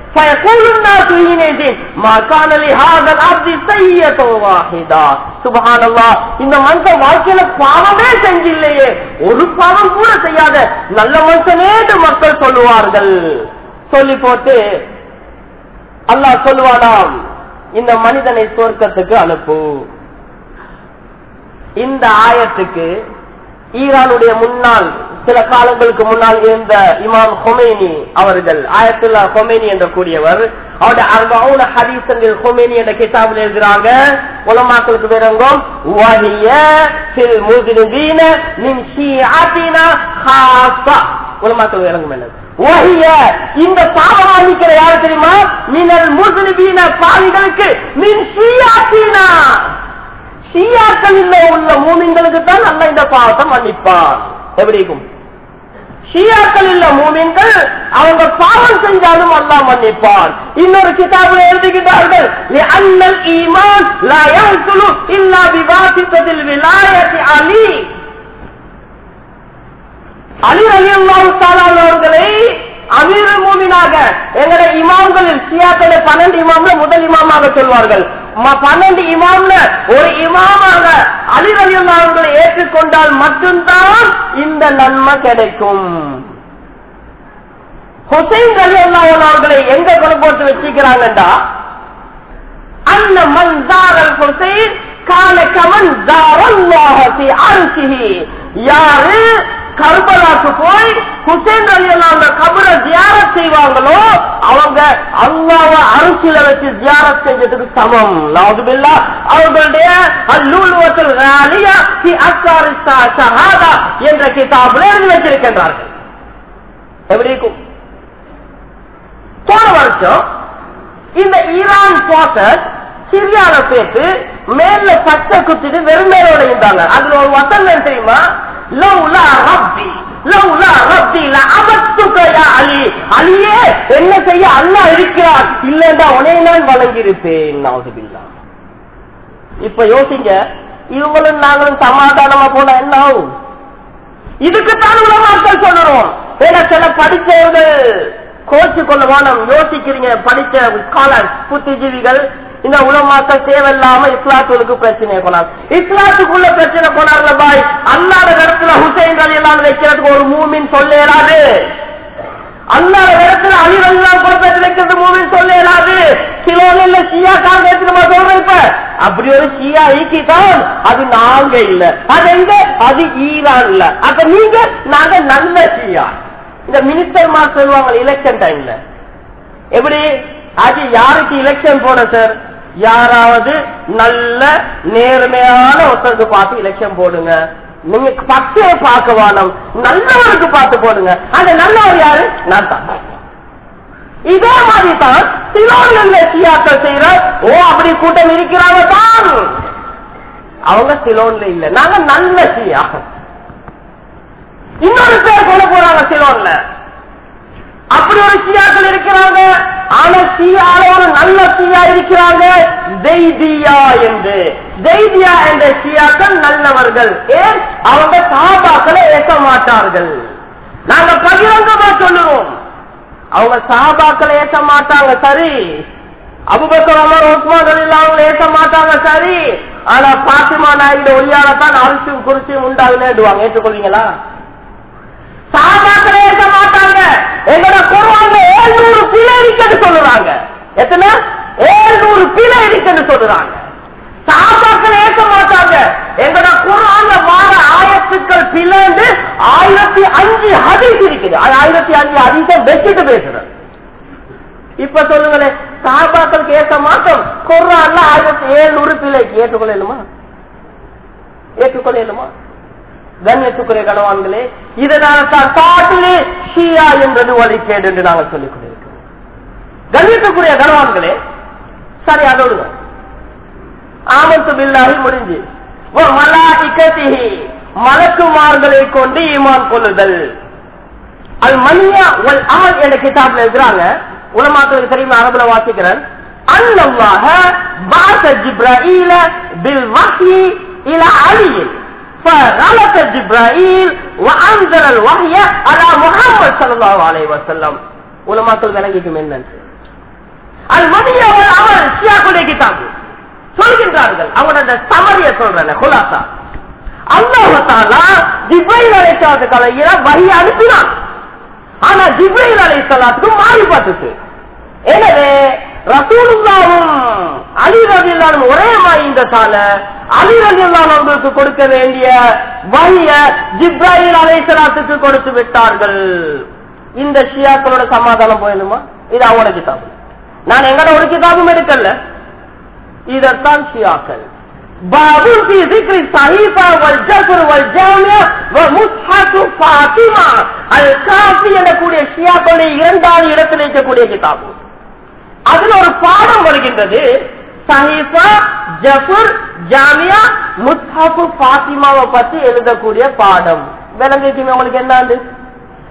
Speaker 1: இந்த மனுஷன் வாழ்க்கையில பாவமே செஞ்சில்லையே, ஒரு பாவம் கூட செய்யாத நல்ல மனுஷனே மக்கள் சொல்லுவார்கள். சொல்லி போட்டு அல்லாஹ் சொல்லுவானாம், இந்த மனிதனை சொர்க்கத்துக்கு அனுப்பு. இந்த ஆயத்துக்கு ஈரானுடைய முன்னாள், சில காலங்களுக்கு முன்னால் இருந்த இமாம் கொமேனி அவர்கள், ஆயத்துல்லா கொமேனி என்ற கூடியவர், அவருடைய 40 ஹதீஸ்கள் கொமேனி என்ற கிதாபில் எழுதுறாங்க. உலமாக்களுக்கு விளங்கும், வஹிய ஃபில் முஸ்லிமீன மின் ஷியாத்தினா ஹாஸா. உலமாக்களுக்கு விளங்கும் என்ன வஹிய, இந்த பாவம் அளிக்கிற யாரு தெரியுமா? மினல் முஸ்லிமீன, பாவிகளுக்கு, மின் ஷியாத்தினா, ஷியாக்களில் உள்ள மூமின்களுக்கு தான் அல்லாஹ் இந்த பாவத்தை மன்னிப்பான். எப்படி இருக்கும்? ஷியாக்கள் இல்ல மூமின்கள், அவங்க பாவம் செஞ்சாலும் அல்லாஹ் மன்னிப்பான். இன்னொரு கிதாபில் எழுதுகிறார்கள், லிஅன்னல் ஈமான் லா யஹ்சுலு இல்லா பிவாசித்தத்தில் விலாயத்தி அலி. அலி ரலியல்லாஹு தஆலா அவர்களை அமீருல் மூமினாக எங்களுடைய இமாம்களில் ஷியாக்களை 12 இமாம்ல முதல் இமாமாக சொல்வார்கள். 12 இமாம்ல ஒரு இமாமாக அலி ரலியல்லாஹு அவர்களை ஏற்றுக்கொண்டால் மட்டும்தான் இந்த நன்மை கிடைக்கும். ஹுசைன் ரலியல்லாஹு அவர்களை எங்க கொண்டு போட்டு வச்சிருக்கிறாங்கடா, அன்ன மன் ஜாரல் ஹுசைன் கான கமன் ஜாரல்லாஹு ஃபீ அர்ஷிஹி. யாரு கர்பலாக்கு போய் ஹுசைன் ரலியல்லாஹு அன்ஹு கபரை ஜியாரத் செய்வாங்களோ அவங்க அல்லாஹ்வை அர்ஷில வச்சு ஜியாரத் செஞ்சதுக்கு சமம். நவுதுபில்லாஹ். அவர்களுடைய அல்-லுல்வத்துல் ராலியா ஃபீ அஸ்ராரிஸ் ஷஹாதா என்ற கிதாபில் எழுதி வச்சிருக்கின்றார்கள். எப்படி இருக்கும்? போன வருஷம் இந்த ஈரான் போர்சஸ் சிரியால சேர்த்து மேல பச்சை குத்திட்டு வெறும் மேலோட இருந்தாங்க. அதுல ஒரு வசனம் தெரியுமா? லவ்லா ரப்பி லவ்லா ரப்பி லஅபத்துக யா அலி. அலியே என்ன செய்ய அல்லாஹ் இருக்கிறார், இல்லன்னா உன்னை நான் வணங்கியிருப்பேன். நவுதுபில்லாஹ். இப்ப யோசிங்க, இவங்களும் நாங்களும் சமாதானமா போனா என்ன ஆகும்? இதுக்குத்தான் உலமாக்கள் சொல்லுறோம். ஏன்னா சில படிச்சவர்கள் கோச்சு கொள்ள வேணும் யோசிக்கிறீங்க. படிச்ச ஸ்காலர் புத்திஜீவிகள் இந்த உலமாக்கள் தேவையில்லாம இஸ்லாத்துக்கு பிரச்சனை போனார். இஸ்லாத்துக்குள்ள பிரச்சனை போனார்ல பாய், அல்லாத இடத்துல ஹுசைன் ரலியல்லாஹு வைக்கிறதுக்கு ஒரு மூமின் சொல்ல இயலாது. அல்லாத இடத்துல அலி ரலியல்லாஹு பிரச்சனை வைக்கிறது மூமின் சொல்ல இயலாது. சிலோனில் ஷியா காங்க எடுத்துமா சொல்றேன். இப்ப அப்படி ஒரு ஷியா ஈக்கிதான், அது நாங்க இல்ல. அது எங்க? அது ஈரான்ல. அப்ப நீங்க நாங்க நல்ல ஷியா. இந்த மினிஸ்டர் மார் சொல்லுவாங்க எலெக்ஷன் டைம்ல, எப்படி அது யாருக்கு எலெக்ஷன் போட சார், யாராவது நல்ல நேர்மையான ஒருத்தருக்கு பார்த்து எலெக்ஷன் போடுங்க. நீங்க பச்சைய பார்க்க வேணும், நல்லவருக்கு பார்த்து போடுங்க. அந்த நல்லவர் யாரு? நான் தான். இதே மாதிரி தான் சிலோன்ல ஷியாக்கள் செய்யற. ஓ அப்படி கூட்டம் இருக்கிறாங்க தான், அவங்க சிலோன்ல இல்ல, நாங்க நல்ல ஷியா. இன்னொரு பேர் கொண்டு போறாங்க சிலோன்ல, அப்படி ஒரு ஷியாக்கள் இருக்கிறாங்க. ஆனா ஷியால ஒரு நல்ல ஷியா இருக்கிறாங்க, ஜெய்தியா என்று. ஜெய்தியா என்ற ஷியாக்கள் நல்லவர்கள். ஏன்? அவங்க சஹாபாக்களை ஏற்க மாட்டார்கள். நாங்க பகிரங்கமா சொல்லுவோம், அவங்க சஹாபாக்களை ஏற்க மாட்டாங்க சரி, அபூபக்கர் உமர் உஸ்மான் ரலியல்லாஹு அன்ஹு ஏற்க மாட்டாங்க சரி, ஆனா பாத்திமா நாயுடு ஒளியாலதான் அரிசியும் குறிச்சியும் உண்டாகுன்னு ஏற்றுக்கொள்வீங்களா? சஹாபாக்களை ஏற்க மாட்டாங்க. எங்களோட குர்ஆன்ல 700 பிழை இருக்குன்னு சொல்றாங்க. எத்தனை? 700 பிழை இருக்குன்னு சொல்றாங்க. சஹாபாக்களை ஏற்க மாட்டாங்க. எங்களோட குர்ஆன்ல வார ஆயத்துக்கள் பிழைந்து 1005 ஹதீஸ் இருக்குது. 1005 ஹதீஸை வெச்சிட்டு பேசுறேன். இப்ப சொல்லுங்களேன், சஹாபாக்களுக்கு ஏற்க மாட்டோம், குர்ஆன்ல 1700 பிழைக்கு ஏற்றுக்கொள்ளலுமா? ஏற்றுக்கொள்ளலுமா? கண்ணியத்துக்குரிய கணவான்களே, இதனால தான் காட்டிலே ஷியா என்றது வழிகேடு என்று நாங்கள் சொல்லிக் கொண்டிருக்கிறோம். கண்ணியத்துக்குரிய கணவான்களே, சரி அதோடு ஆமன்து பில்லாஹி முடிஞ்சு, மலாயிகத்திஹி மலக்குமார்களை கொண்டு ஈமான் கொள்ளுதல். அல் மன்யா வல் அமல் என்ற கிதாப்ல இருக்கிறாங்க. உலமாக்களுக்கு தெரியும், அரபுல வாசிக்கிறேன். அல்லாஹ் பஅஸ ஜிப்ராயீல பில் வஹ்யி இலா அலி فغلط جبرائيل وانزل الوحي على محمد صلى الله عليه وسلم. உலமாக்கள் விளங்கிக்கும் என்னன்னு அல்-மன்யா வல் அமல் ஷியாக்களுடைய கிதாப் சொல்கின்றார்கள். அவங்களோட சமரிய சொல்றேன், குலாசா. அல்லாஹ் தஆலா ஜிப்ரீல் அலைஹிஸ்ஸலாத்துக்கு அலைஹிர வஹி அனுப்பினான். ஆனா ஜிப்ரீல் அலைஹிஸ்ஸலாத்துக்கு மாறி பார்த்துச்சு. எனவே ரசூலுல்லாஹும் அலி ரலியல்லாஹு அன்ஹு ஒரே மாயிந்ததால அலி ரலியல்லாஹு அன்ஹுக்கு கொடுக்க வேண்டிய வஹிய ஜிப்ரீல் அலைஹிஸ்ஸலாத்துக்கு கொடுத்து விட்டார்கள். இந்த ஷியாக்களோட சமாதானம் போயணுமா? இது அவங்களோட கிதாபு. நான் எங்கட ஒரு கிதாபும் எடுக்கல. இதத்தான் ஷியாக்கள் பாபுல் ஃபீ ذிக்ரி ஸஹீஃபா வல் ஜஃபர் வல் ஜாமியா வ முஸ்ஹஃப் ஃபாத்திமா அல் காஃபி என்ற கூடிய ஷியாக்களுடைய இரண்டாவது இடத்தில் இருக்கக்கூடிய கிதாபு. அதுல ஒரு பாடம் வருகின்றது, ஸஹீஃபா, ஜஃபர், ஜாமியா, முஸ்ஹஃப் ஃபாத்திமாவை பற்றி எழுதக்கூடிய பாடம். விளங்குச்சுங்க உங்களுக்கு? என்னது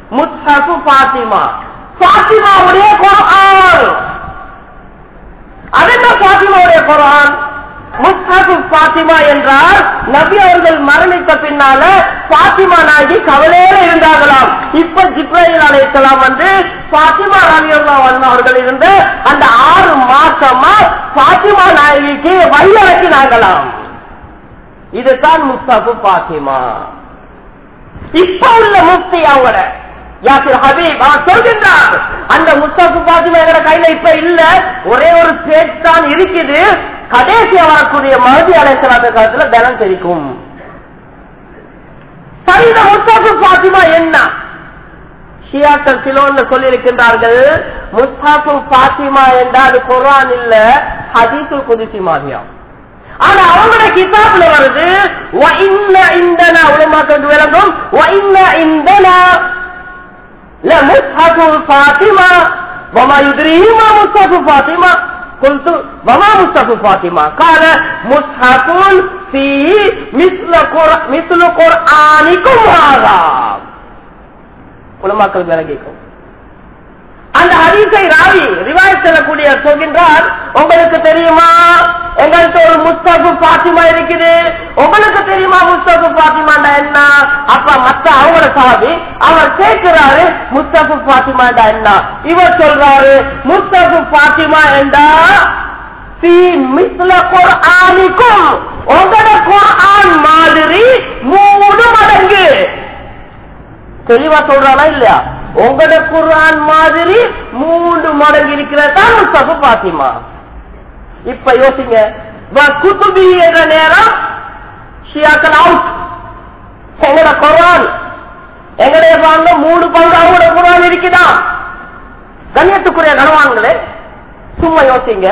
Speaker 1: முஸ்ஹஃபு ஃபாத்திமா, ஃபாத்திமாவுடைய குர்ஆன். அது என்ன ஃபாத்திமாவுடைய குர்ஆன்? முஸ்ஹஃபு ஃபாத்திமா என்றால் நபி அவர்கள் மரணித்த பின்னால ஃபாத்திமா நாயகி கவலையில இருந்தார்களாம். இப்ப ஜிப்ரீல் அலைஹிஸ்ஸலாம் வந்து ஃபாத்திமா ரலியல்லாஹு அன்ஹா அவர்கள் இருந்த அந்த 6 மாசமா ஃபாத்திமா நாயகிக்கு வழி இறக்கினாங்களாம். இதுதான் முஸ்ஹஃபு ஃபாத்திமா. இப்ப உள்ள முஃப்தி அவங்கள யாசிர் ஹபீப் அவர் சொல்கின்றார், அந்த முஸ்ஹஃபு ஃபாத்திமா எங்க கையில இப்ப இல்ல, ஒரே ஒரு பேஜ் தான் இருக்குது. கடைசியா வரக்கூடிய மஹ்தி அலைஹிஸ்ஸலாத்து காலத்துல பேலன்ஸ் இருக்கும். சரி, இந்த முஸ்ஹஃபு ஃபாத்திமா என்ன? ஷியாக்கள் சிலோன்னு சொல்லி இருக்கின்றார்கள், முஸ்ஹஃபு ஃபாத்திமா என்றால் குர்ஆன் இல்ல, ஹதீஸுல் குதுஸி மாதிரியா. ஆனா அவங்களோட கிதாப்ல வருது வ இன்ன இந்தனா, உலமாக்களுக்கு விளங்கும், வ இன்ன இந்தனா ல முஸ்ஹஃபு ஃபாத்திமா வமா யுத்ரீஹி மா முஸ்ஹஃபு ஃபாத்திமா. قلت وما مصحف فاطمه قال مصحف فيه مثل قرآنكم هذا. உலமாக்கள் விளங்கிக்கும். அந்த ஹதீஸை ராவி ரிவாயத் செய்யக்கூடிய சொல்கின்றார், உங்களுக்கு தெரியுமா எங்கள்கிட்ட ஒரு முஸ்ஹஃபு ஃபாத்திமா இருக்குது, உங்களுக்கு தெரியுமா முஸ்ஹஃபு ஃபாத்திமாண்டா என்ன? அப்ப மத்த அவங்கள சஹாபி அவர் கேட்கிறாரு முஸ்ஹஃபு ஃபாத்திமாண்டா என்ன? இவர் சொல்றாரு முஸ்ஹஃபு ஃபாத்திமா என்றா ஃபீ மிஸ்ல குர்ஆனிக்கும், உங்களோட குர்ஆன் மாதிரி 3 மடங்கு. தெளிவா சொல்றானா இல்லையா? உங்களோட குர்ஆன் மாதிரி 3 மடங்கு இருக்கிறதா முஸ்ஹஃபு ஃபாத்திமா. இப்ப யோசிங்க, குதுபி என்ற நேரம் ஷியாக்கள் அவுட். எங்கட குர்ஆன் எங்களுடைய 3 பங்கு அவங்களோட குர்ஆன் இருக்குதா? கண்ணியத்துக்குரிய கனவான்களே, சும்மா யோசிங்க,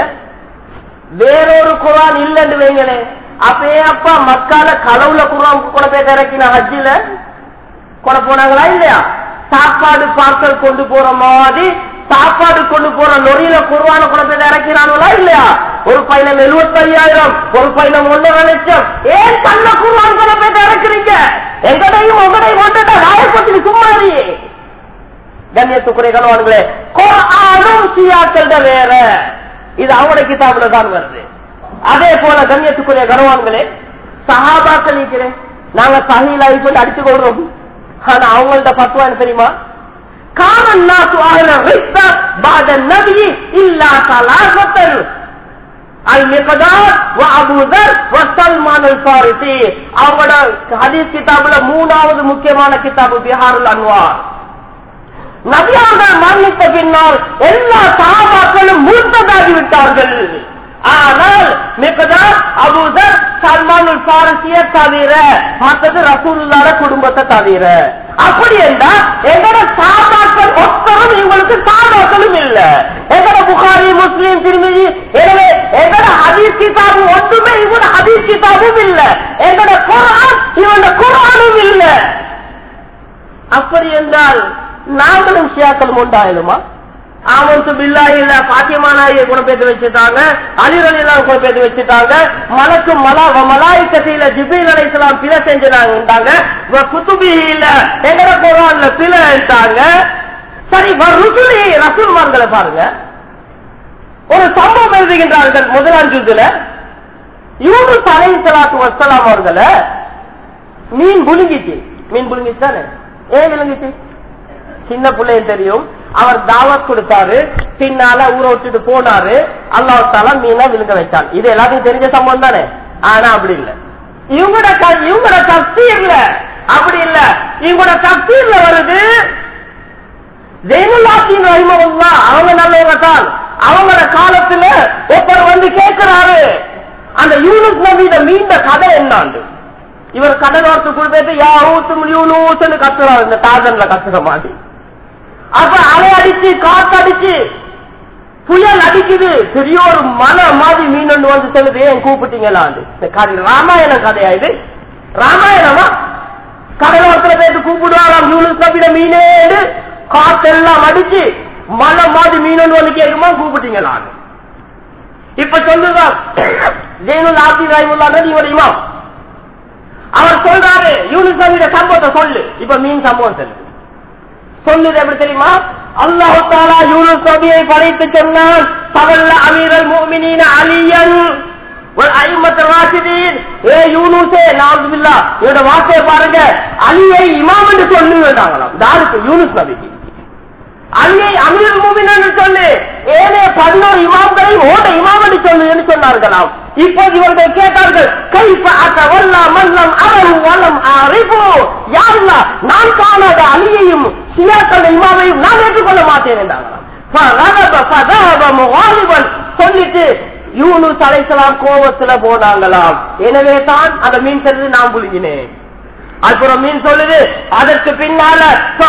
Speaker 1: வேறொரு குர்ஆன் இல்லன்னு வைங்களே, அப்பே அப்பா மக்கால கலவுல குர்ஆன் கூட போய் இறக்கின ஹஜ்ஜில கூட போனாங்களா இல்லையா? சாப்பாடு பார்சல் கொண்டு போற மாதிரி சாப்பாடு கொண்டு போற லொரியில குர்ஆன கூட போய் இறக்கிறாங்களா இல்லையா? ஒரு பையனம் 75,000, ஒரு பையனம் 1.5 லட்சம். ஏன் கண்ண குர்ஆன் கூட போய் இறக்குறீங்க? எங்கடையும் உங்கடையும் கொண்டுட்டா ராயப்பட்டி சும்மாரி. கண்ணியத்துக்குரிய கணவான்களே, குர்ஆனும் ஷியாக்களோட வேற, இது அவங்களோட கிதாபுல தான் வருது. அதே போல கண்ணியத்துக்குரிய கணவான்களே, சஹாபாக்கள் இருக்கிறேன் நாங்க சஹீஹ் சொல்லி அடிச்சு கொள்றோம். ஆனா அவங்கள்ட்ட ஃபத்வா என்ன தெரியுமா? காமன் நாசு அஹ்ல ரிஸ்ஸா பாத நபி இல்லா ஸலாஸத்தன் அல் மிக்தார் வ அபூ தர் வ சல்மான் அல் ஃபாரிசி. அவங்களோட ஹதீஸ் கிதாபுல 3வது முக்கியமான கிதாபு பிஹாருல் அன்வார். நபி அவர்கள் மரணித்த பின்னால் எல்லா சஹாபாக்களும் முர்த்ததாகி விட்டார்கள். ஆனால் மிக்தார், அபூ தர், சல்மான் அல் ஃபாரிசியை தவிர மற்றது ரசூலுல்லாஹ் குடும்பத்தை தவிர. அப்படி என்றா எங்களோட சஹாபாக்கள் ஒத்தரும் இவங்களுக்கு சஹாபாக்களும் இல்ல. எங்களோட புகாரி, முஸ்லிம், திர்மிதி, எனவே எங்களோட ஹதீஸ் கிதாபு ஒன்றுமே இவங்க ஹதீஸ் கிதாபும் இல்ல. எங்களோட குர்ஆன் இவங்க குர்ஆனும் இல்ல. அப்படி என்றால் நாங்களும் ஷியாக்களும் உண்டாயிடுமா? ஆமன்து பில்லாஹி இல்ல, ஃபாத்திமா நாயை கூட பேசி வச்சுட்டாங்க, அலி ரலியல்லாஹு கூட பேசி வச்சுட்டாங்க, மலக்கு மலாயிகத்தில ஜிப்ரீல் அலைஹிஸ்ஸலாம் பிழை செஞ்சாங்க, குதுபிஹி இல்ல எங்கட குர்ஆன்ல பிழைட்டாங்க. சரி, ருசுலி ரசூல்மார்களை பாருங்க, ஒரு சம்பவம் எழுதுகின்றார்கள் முதலாம் ஜுஸ்ல. யூனுஸ் அலைஹிஸ்ஸலாத்து வஸ்ஸலாம் அவர்களை மீன் புழுங்கிச்சு தானே? ஏன் விழுங்கிச்சு? சின்ன பிள்ளையும் தெரியும். அவர் தாவத் கொடுத்தாரு, பின்னால ஊரை விட்டுட்டு போனாரு, அல்லாஹ் தஆலா மீனை விழுங்க வச்சான். இது எல்லாத்தையும் தெரிஞ்ச சம்பவம் தானே? ஆனா அப்படி இல்ல, இவங்களோட தஃசீர்ல அப்படி இல்ல. இவங்களோட தஃசீர்ல வருது, ஸைனுல் ஆபிதீன் ரஹிமஹுல்லாஹ் அவங்க நல்லவங்க தான். அவங்களோட காலத்துல ஒருத்தர் வந்து கேட்கிறாரு, அந்த யூனுஸ் நபியோட மீண்ட கதை என்னாண்டு. இவர் கடலோரத்துக்குள் போயிட்டு யாஊத்தும் யூனூஸ்னு கத்துறாரு, இந்த தாஜன்ல கத்துற மாதிரி. அப்ப அலை அடிச்சு, காத்தடிச்சு, புயல் அடிக்குது, பெரிய ஒரு மலை மாதிரி மீன் ஒன்று வந்து சொல்லுது, ஏன் கூப்பிட்டீங்களாண்டு. ராமாயண கதையா இது? ராமாயணமா? கடலோரத்துல போயிட்டு கூப்பிடுவாராம் யூனுஸ் நபியோட மீனே, காத்தெல்லாம் அடிச்சு மலை மாதிரி மீன் ஒன்று வந்து கேட்குமா, கூப்பிட்டீங்களாண்டு. இப்ப சொல்லுதான் ஸைனுல் ஆபிதீன் ரஹிமஹுல்லாஹ் இவர் இமாம். அவர் சொல்றாரு யூனுஸ் நபியோட சம்பவத்தை சொல்லு. இப்ப மீன் சம்பவம் சொல்லு. சொல்லுது எப்படி தெரியுமா? அல்லாஹ் தஆலா யூனுஸ் நபியை படைத்து சொன்னான், தவல்ல அமீரல் முஃமினீன அலியன் வல் அய்மத்துர் ராஷிதீன். ஏ யூனுஸே, நஅூதுபில்லாஹ், இவரோட வார்த்தையை பாருங்க, அலியை இமாம் என்று சொல்லுங்களாம். யாருக்கு? யூனுஸ் நபிக்கு. அலியை அமீருல் முஃமினீன் என்று சொல்லு, ஏனே 11 இமாம்களை ஓட இமாம் என்று சொல்லு என்று சொன்னார்களாம். இப்போது இவர்கள் கேட்டார்கள், கைஃப அத்தவல்லா மல்லம் அரஹு வலம் ஆரிஃபு, யா அல்லாஹ், நான் காணாத அலியையும் ஷியாக்கள் இமாமையும் நான் ஏற்றுக்கொள்ள மாட்டேன் என்றார்களாம். சொல்லிட்டு யூனுஸ் அலைஹிஸ்ஸலாம் கோபத்துல போனாங்களாம். எனவே தான் அந்த மீன் செல்வது நான் புழுங்கினேன். அப்புறம் மீன் சொல்லுது, அதற்கு பின்னால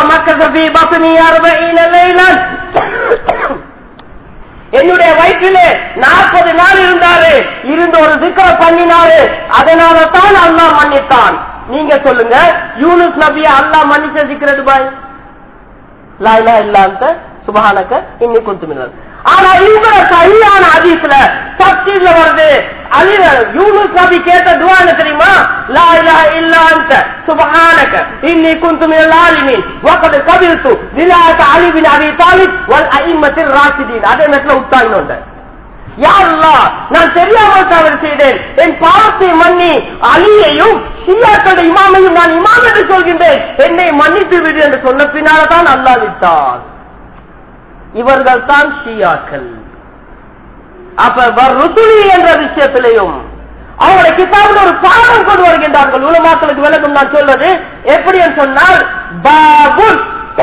Speaker 1: என்னுடைய வயிற்றிலே 40 நாள் இருந்தாரு, இருந்து ஒரு திக்ர பண்ணினாரு, அதனால தான் அல்லாஹ் மன்னித்தான். நீங்க சொல்லுங்க, யூனுஸ் நபிய அல்லாஹ் மன்னிச்ச திக்ரது பாய்? லா இலாஹ இல்லா அன்த சுப்ஹானக இன்னி குன்து மினல். ஆனா இவங்க சரியான ஹதீஸ்ல தஃசீர்ல வருது, யூனுஸ் நபி கேட்ட துஆ என்ன தெரியுமா? லா இலாஹ இல்லா அன்த சுப்ஹானக இன்னி குன்து மினல் ஆலிமீன் வகத் கபில்து திலாக அலி பின் அபி தாலிப் வல் அஇம்மத்திர் ராஷிதீன். அதே நேரத்துல உத்தாயினோட, யா அல்லாஹ், நான் தெரியாமல் தவறு செய்தேன், என் பாவத்தை மன்னி, அலியையும் ஷியாக்களுடைய இமாமையும் நான் இமாம் என்று சொல்கின்றேன், என்னை மன்னித்து விடு என்று சொன்ன பின்னால்தான் அல்லாஹ் விட்டான். இவர்கள் தான் ஷியாக்கள். அப்ப ருசுலி என்ற விஷயத்திலையும் அவருடைய கிதாபில் ஒரு பாடம் கொண்டு வருகின்றார்கள். உலமாக்களுக்கு விளக்கம் நான் சொல்வது எப்படி சொன்னால், பாபுல்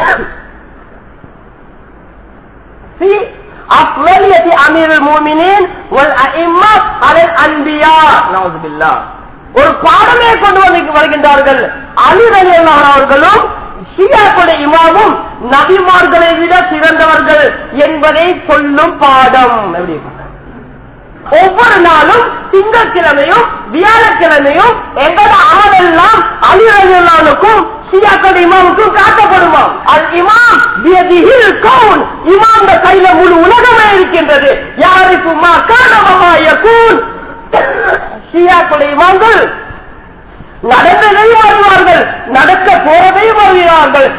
Speaker 1: அஃலலியத்தி அமீருல் முஃமினீன் வல் அஇம்மா அலல் அன்பியா. நஅூதுபில்லாஹ். ஒரு பாடமே கொண்டு வருகின்றார்கள். அலி ரலியல்லாஹு அன்ஹு அவர்களும் ஷியாக்களுடைய இமாமும் நபிமார்களை விட சிறந்தவர்கள் என்பதை சொல்லும் பாடம். ஒவ்வொரு நாளும் திங்கட்கிழமையும் வியாழக்கிழமையும் எங்களோட ஆளெல்லாம் அலி ரலியல்லாஹு அன்ஹுக்கும் ஷியாக்களுடைய இமாமுக்கும் காட்டப்படுமாம். அல் இமாம் பியதிஹில் கவுன், இமாம் கையில முழு உலகமே இருக்கின்றது. யாருக்கு மா கான வமா யகூன். ஷியாக்களுடைய இமாம்கள் நடந்ததையும் அறிவார்கள், நடக்க போறதையும் அறிவார்கள்.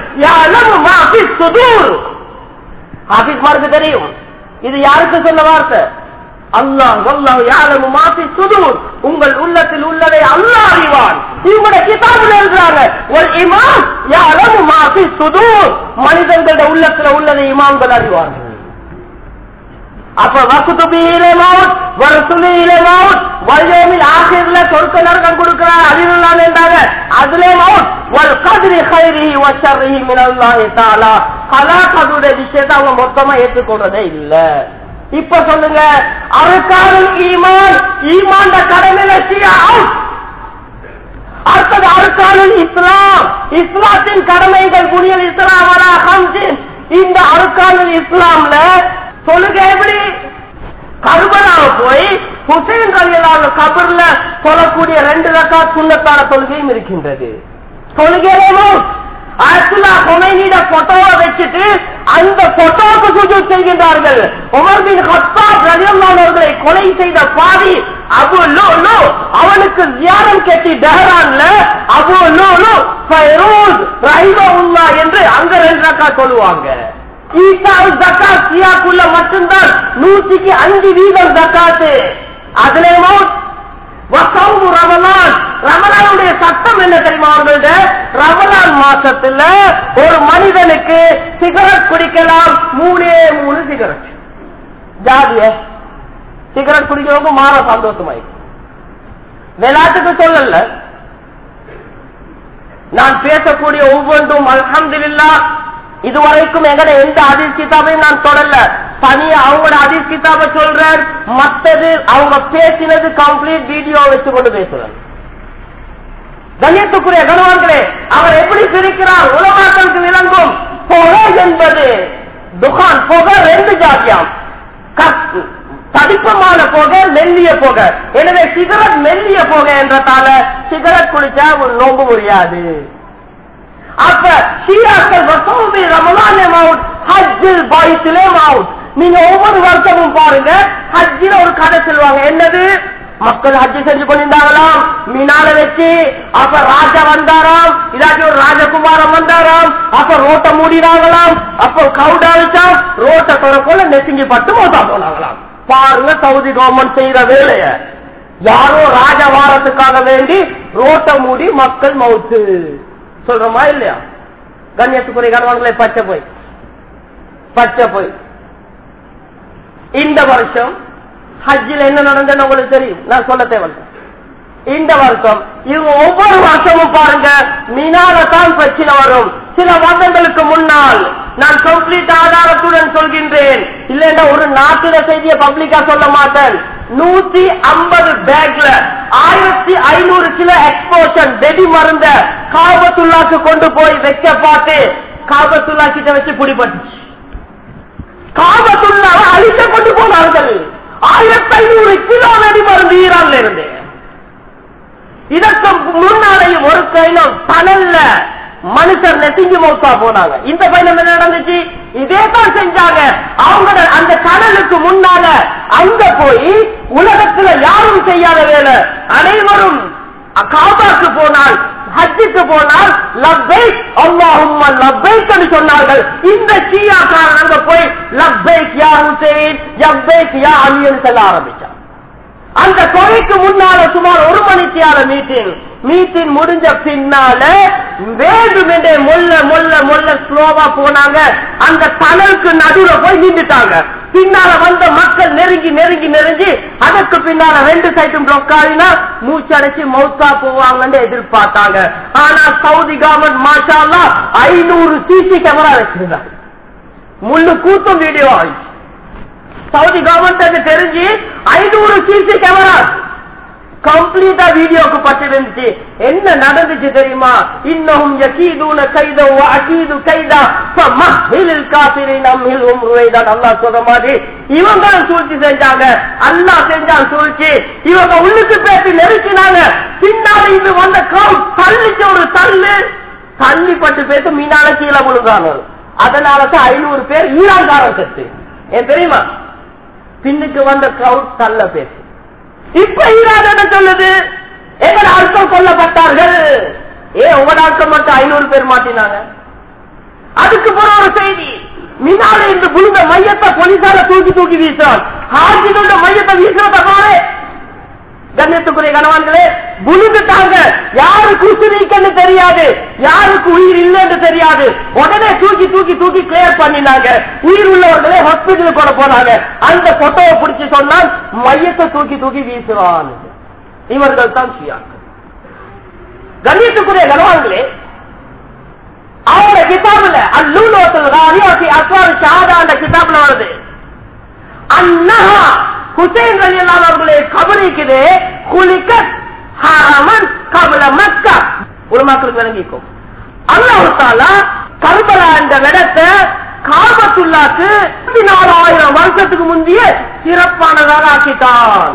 Speaker 1: ஹாஃபிஸ்மாருக்கு தெரியும். இது யாருக்கு சொன்ன வார்த்தை? அல்லாஹ் வல்லாஹு யஅலமு மா ஃபி சுதூர். உங்கள் உள்ளத்தில் உள்ளதை அல்லாஹ் அறிவான். இவங்களுடைய கிதாபில் எழுதுறாங்க, வல் இமாம் யஅலமு மா ஃபி சுதூர். மனிதர்களுடைய உள்ளத்தில் உள்ளதை இமாம்கள் அறிவார்கள். அப்ப வக்துபிலே மவுத் வரசுலிலே மவுத் வல்யௌமில் ஆகிர்ல சொர்க்க நரகம் கொடுக்கிறார் அலிலுல்லாஹ் என்றாங்க. அதுலே மவுத் வல் கத்ரி கைரிஹி வ ஷர்ரிஹி மினல்லாஹி தஆலா. கலாகதுடைய விஷயத்தை அவங்க மொத்தமா ஏற்றுக்கொள்றதே இல்ல. இப்ப சொல்லுங்க, அர்கானுல் ஈமான், ஈமான் கடமையில ஷியா அவுட். அடுத்தது அர்கானுல் இஸ்லாம், இஸ்லாத்தின் கடமைகள் புனியல் இஸ்லாம் அலா ஹம்ஸின். இந்த அர்கானுல் இஸ்லாம்ல தொழுகை எப்படி? கர்பலாவை போய் ஹுசைன் ரலியல்லாஹு கபர்ல சொல்லக்கூடிய 2 ரக்காத் சுன்னத்தான தொழுகையும் இருக்கின்றது. தொழுகையிலும் அல்லாஹ் ஹுமைனியோட போட்டோவை வச்சுட்டு அந்த போட்டோவுக்கு சுஜூத் செய்கின்றார்கள். உமர் பின் கத்தாப் ரலியல்லாஹு அன்ஹு அவர்களை கொலை செய்த பாவி அபு லுலு, அவனுக்கு ஜியாரம் கட்டி டஹரான்ல அபு லுலு ஃபைரூஸ் ரஹிமஹுல்லாஹ் என்று அங்க 2 ரக்காத் சொல்லுவாங்க. ஷியாக்குள்ள மட்டும்தான் 105% ஜகாத்து. அதிலே ரமலான், ரமலானுடைய சட்டம் என்ன தெரியுமா அவர்கள்ட்ட? ரமலான் மாசத்துல ஒரு மனிதனுக்கு சிகரெட் குடிக்கலாம் 3 சிகரெட். ஜாதிய சிகரெட் குடிக்கிறவங்க மாற சந்தோஷமாய், விளையாட்டுக்கு சொல்லல. நான் பேசக்கூடிய ஒவ்வொன்றும் அல்ஹம்துலில்லாஹ் இதுவரைக்கும் எங்கட எந்த ஹதீஸ் கிதாபையும் நான் தொடரல. தனியா அவங்களோட ஹதீஸ் கிதாபை சொல்றேன், மற்றது அவங்க பேசினது கம்ப்ளீட் வீடியோ வச்சு கொண்டு பேசுறேன். கண்ணியத்துக்குரிய கணவான்களே, அவர் எப்படி பிரிக்கிறார் உலமாக்களுக்கு விளங்கும். புகை என்பது துகான் புகை 2 ஜாதியாம். தடிப்பமான புகை, மெல்லிய புகை. எனவே சிகரெட் மெல்லிய புகை என்றதால சிகரெட் குடிச்சா ஒரு நோம்பு முடியாது. அப்ப ஷியாக்கள் வசூபி ரமலானே மவுத், ஹஜ்ஜில் பாயித்திலே மவுத். நீங்க ஒவ்வொரு வருஷமும் பாருங்க, ஹஜ்ஜில ஒரு கதை சொல்லுவாங்க. என்னது? மக்கள் ஹஜ்ஜி செஞ்சு கொண்டிருந்தாங்களாம் மீனால வச்சு. அப்ப ராஜா வந்தாராம், இல்லாட்டி ஒரு ராஜகுமாரம் வந்தாராம். அப்ப ரோட்டை மூடினாங்களாம். அப்போ கவுடாலிச்சா ரோட்டை தொடர்போல நெசுங்கி பட்டு மோசா போனாங்களாம். பாருங்க சவுதி கவர்மெண்ட் செய்யற வேலைய. யாரோ ராஜ வாரத்துக்காக வேண்டி ரோட்டை மூடி மக்கள் மவுத்து சொல்றோமா இல்லையா? கண்ணியத்துக்குரிய கணவன்களை பச்சை போய் இந்த வருஷம் ஹஜ்ஜில் என்ன நடந்ததுன்னு உங்களுக்கு தெரியும், நான் சொல்ல தேவையில்லை. இந்த வருஷம் இவங்க ஒவ்வொரு வருஷமும் பாருங்க மீனால தான் பிரச்சனை வரும். சில வருடங்களுக்கு முன்னால் நான் கம்ப்ளீட் ஆதாரத்துடன் சொல்கின்றேன், இல்லைன்னா ஒரு நாட்டில செய்தியை பப்ளிக்கா சொல்ல மாட்டேன். 150 பேக்ல 1500 கிலோ எக்ஸ்போஷன் வெடி மருந்த காபத்துல்லாக்கு கொண்டு போய் வைக்க பார்த்து காபத்துல்லா கிட்ட வச்சு பிடிபட்டுச்சு. காபத்துல்லாவை அழிக்க கொண்டு போனார்கள். 1500 கிலோ வெடி மருந்து ஈரான்ல இருந்து. இதற்கு முன்னாலேயும் ஒரு கையிலும் தனல்ல மனுஷர் நெசிஞ்சு மௌத்தா போனாங்க. இந்த பயணம் என்ன நடந்துச்சு? இதே தான் செஞ்சாங்க. அவங்க அந்த கடலுக்கு முன்னால அங்க போய் உலகத்துல யாரும் செய்யாத வேலை. அனைவரும் காபாக்கு போனால் ஹஜ்ஜுக்கு போனால் லப்பைக் அல்லாஹும்ம லப்பைக் என்று சொன்னார்கள். இந்த ஷியாக்காரன் அங்க போய் லப்பைக் யா ஹுசைன் லப்பைக் யா அலி என்று சொல்ல ஆரம்பிச்சார். அந்த கொலைக்கு முன்னால சுமார் 1 மணித்தியால மீட்டிங் முடிஞ்ச பின்னால வேண்டுமென்றே மொல்ல ஸ்லோவா போனாங்க. அந்த தனலுக்கு நடுவுல போய் நின்றுட்டாங்க. பின்னால வந்த மக்கள் நெருங்கி அதற்கு பின்னால 2 சைட்டும் பிளொக்காரினா மூச்சடைச்சு மௌத்தா போவாங்கன்னு எதிர்பார்த்தாங்க. ஆனா சவுதி கவர்மெண்ட் மாஷா அல்லாஹ் 500 சிசி கேமரா வச்சிருந்தாங்க. முள்ளு கூத்தும் வீடியோ ஆயிடுச்சு. சவுதி கவர்மெண்ட் தெரிஞ்சு 500 சிசி கேமரா கம்ப்ளீட்டா வீடியோக்கு பட்டிருந்துச்சு. என்ன நடந்துச்சு தெரியுமா? இன்னும் யகீதுன கைத வ அகீது கைதா ஃபமஹில் காஃபிரின் அம்ஹில்ஹும் ருவைதான். அல்லாஹ் சொல்ற மாதிரி இவங்களும் சூழ்ச்சி செஞ்சாங்க. அல்லாஹ் செஞ்சான் சூழ்ச்சி. இவங்க உள்ளுக்கு பேசி நெருக்கினாங்க. பின்னாடி இது வந்த கவுட் தள்ளிச்சு. ஒரு தள்ளிப்பட்டு பேச மீனால கீழே விழுந்தாங்க. அதனாலதான் 500 பேர் ஈரான்காரன் செத்து. ஏன் தெரியுமா? பின்னுக்கு வந்த கவுட் தள்ள பேசு. இப்ப ஈரான் என்ன சொல்லுது? எங்க ஆட்கள் கொல்லப்பட்டார்கள். உங்களோட ஆட்கள் மட்டும் 500 பேர் மாட்டினாங்க. அதுக்கு போற ஒரு செய்தி, மினால இருந்து புழுந்த மையத்தை போலீசார தூக்கி வீசுறான். ஹாஜினோட மையத்தை வீசுறத பாரு. கண்ணியத்துக்குரிய கணவான்களே, புழுந்துட்டாங்க. யாருக்கு உசுரிக்கன்னு தெரியாது, யாருக்கு உயிர் இல்லைன்னு தெரியாது. உடனே தூக்கி கிளியர் பண்ணினாங்க. உயிர் உள்ளவர்களே ஹாஸ்பிட்டலுக்கு கொண்டு போனாங்க. அந்த போட்டோவை பிடிச்சு சொன்னால் மையத்தை தூக்கி வீசுவான். இவர்கள் தான் ஷியாக்கள். கண்ணியத்துக்குரிய கணவான்களே, அவங்களோட கிதாபுல அல்லூலோத்தல் ராரியாசி அஸ்வார் ஷஹாதா அந்த கிதாபுல வருது. அன்னஹா ஹுசைன் ரலியல்லாஹு அவர்களே கபரிக்குதே குலிகத் ஹரமன் கபல மக்கா. உலமாக்களுக்கு விளங்கிக்கும். அல்லாஹ் தஆலா கர்பலா என்ற இடத்தை காபத்துல்லாக்கு 4000 வருஷத்துக்கு முந்தைய சிறப்பானதாக ஆக்கிட்டான்.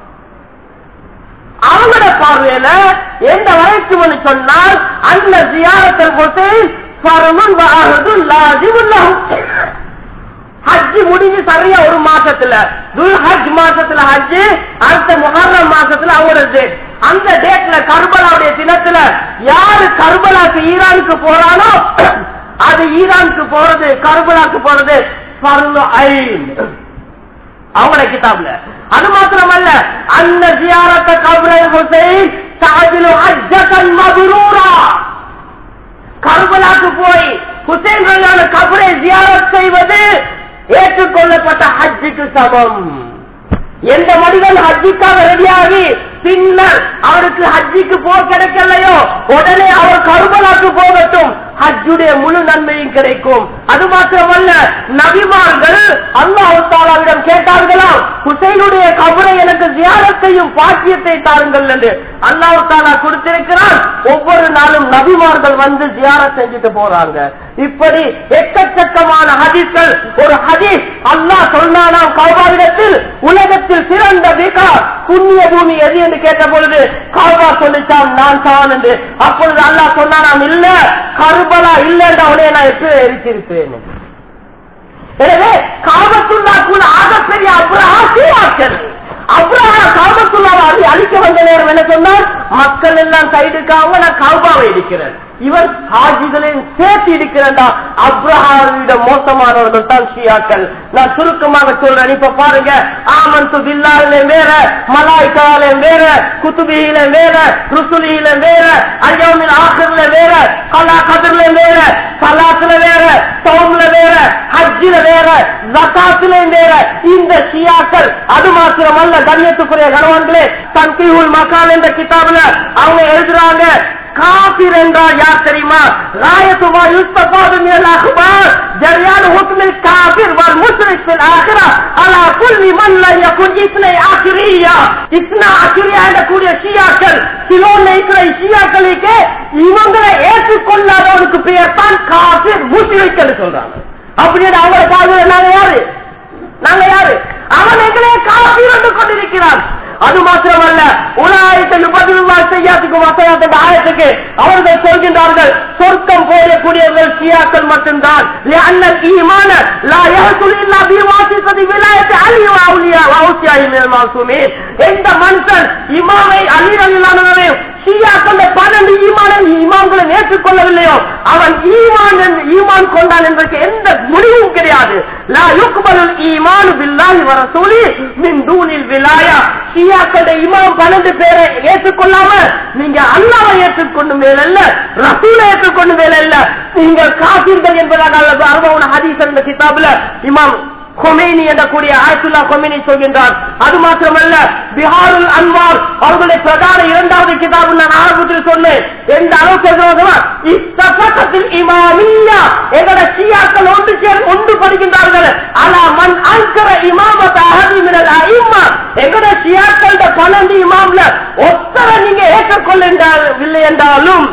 Speaker 1: அவங்களோட பார்வையில எந்த வரைக்கும் சொன்னால் அந்த ஜியாரத்தில் போட்டு ஃபர்முன் வஅஹதுல் லாஸிமுல் லஹு. ஹஜ் முடிஞ்சு சரியா 1 மாசத்துல துல்ஹஜ் மாசத்துல ஹஜ், அடுத்த முஹர்ரம் மாசத்துல அவரது அந்த டேட்ல கர்பலாவுடைய தினத்துல யாரு கர்பலாக்கு ஈரானுக்கு போறானோ அது ஈரானுக்கு போறது கர்பலாக்கு போறது ஃபர்லு ஐன் அவங்களோட கிதாப்ல. அது மாத்திரமல்ல, அந்த ஜியாரத்த கப்ரல் ஹுசைன் தஅதிலு ஹஜ்ஜன் மப்ரூரா. கர்பலாக்கு போய் ஹுசைன் ரலியல்லாஹு கபரை ஜியாரத் செய்வது ஏற்றுக்கொள்ளப்பட்ட ஹஜ்ஜுக்கு சமம். எந்த மனிதன் ஹஜ்ஜுக்காக ரெடியாகி பின்னர் அவருக்கு ஹஜ்ஜுக்கு போக கிடைக்கலையோ உடனே அவர் கர்பலாக்கு போகட்டும், ஹஜ்ஜுடைய முழு நன்மையும் கிடைக்கும். அது மாத்திரமல்ல, நபிமார்கள் அல்லாஹ் தஆலாவிடம் கேட்டார்களாம், ஹுசைனுடைய கபரை எனக்கு ஜியாரத்தையும் பாக்கியத்தை தாருங்கள் என்று. அல்லாஹ் தஆலா கொடுத்திருக்கிறான். ஒவ்வொரு நாளும் நபிமார்கள் வந்து ஜியாரத் செஞ்சுட்டு போறாங்க. இப்படி எக்கச்சக்கமான ஹதீஸ்கள். ஒரு ஹதீஸ் அல்லாஹ் சொன்னானாம் கௌபாவிடத்தில், உலகத்தில் சிறந்த விகா புண்ணிய பூமி எது என்று கேட்ட பொழுது கௌபா சொல்லிச்சான் நான் தான் என்று. அப்பொழுது அல்லாஹ் சொன்னானாம், இல்ல கர்பலா இல்லைன்ற உடனே நான் எப்படி எரிச்சிருப்பேன். எனவே காபத்துல்லாக்குள்ள ஆகப்பெரிய ஆசையாக்கள் அப்ரஹா காபத்துல்லாவை அழிக்க வந்த நேரம் என்ன சொன்னார்? மக்கள் எல்லாம் சைடுக்காக நான் கௌபாவை இடிக்கிறேன், இவர் ஹாஜிகளையும் சேர்த்து இருக்கிறா. அப்ரஹாவிட மோசமானவர்கள் தான் ஷியாக்கள். நான் சுருக்கமாக சொல்றேன். இப்ப பாருங்க, ஆமன்து பில்லாஹில வேற, மலாயிகால வேற, குதுபியில வேற, ருசுலியில வேற, அய்யௌமில் ஆகிர்ல வேற, கலா கத்ர்ல வேற, ஸலாத்துல வேற, ஸௌம்ல வேற, ஹஜ்ஜில வேற, ஜகாத்துல வேற. இந்த ஷியாக்கள் அது மாத்திரமல்ல, கண்ணியத்துக்குரிய கணவன்களே, தன்கீஹுல் மகான் என்ற கிதாபுல அவங்க எழுதுறாங்க, காபிர் என்றால் யார் தெரியுமா? ராயத்துமா யுஸ்தபாது மினல் அக்பார் ஜரியான் ஹுக்மில் காபிர் வல் முஷ்ரிக் ஃபில் ஆখিরা அலா குல்லி மன் லா யகுன் இஸ்னை ஆখিরিயா. இஸ்னா ஆখিরিயா என்ற கூடிய ஷியாக்கள், சிலோன்ல இருக்கிற ஷியாக்களுக்கு இவங்களை ஏற்றுக்கொள்ளாதவனுக்கு பெயர் தான் காபிர், முஷ்ரிக் என்று சொல்றாங்க. அப்படின்னு அவங்களை காபிர் நாங்க யாரு? அவன் எங்களே காபிர் என்று கொண்டிருக்கிறான். அது மாத்திரமல்ல, ஆயத்துக்கு அவர்கள் சொல்கின்றார்கள், சொர்க்கம் போயக்கூடியவர்கள் ஷியாக்கள் மட்டும்தான். எந்த மனுஷன் இமாமை அலிரலிலானவரே ஷியாக்கள் 12 ஈமான்களை ஏற்றுக்கொள்ளவில்லையோ அவன் ஈமான் கொண்டான் என்பதற்கு எந்த முடிவும் கிடையாது. லா யுக்பலுல் ஈமானு பில்லாஹி வ ரசூலிஹி மின் தூனில் விலாயா. ஷியாக்களுடைய இமாம் 12 பேரை ஏற்றுக்கொள்ளாம நீங்க அல்லாஹ்வை ஏற்றுக்கொண்டு மேலல்ல, ரசூலை ஏற்றுக்கொண்டு மேலல்ல, நீங்கள் காஃபிர்கள் என்பதாக அர்பவுன் ஹதீஸ் என்ற கிதாபுல இமாம் கொமேனி என்ற கூடிய ஆயத்துல்லா கொமேனி சொல்கின்றார். அது மாத்திரமல்ல, பிஹாருல் அன்வார் அவர்களுடைய பிரதான 2வது கிதாபு நான் ஆரம்பத்தில் சொன்னேன். எந்த அளவுக்கு இமாமியா எங்களுடைய ஷியாக்கள் ஒன்று படிக்கின்றார்கள். அலா மன் அன்கர இமாமத் அஹதி மினல் அஇம்மா. எங்களுடைய ஷியாக்கள் 12 இமாம்ல ஒத்தரை நீங்க ஏற்றுக்கொள்ளவில்லை என்றாலும்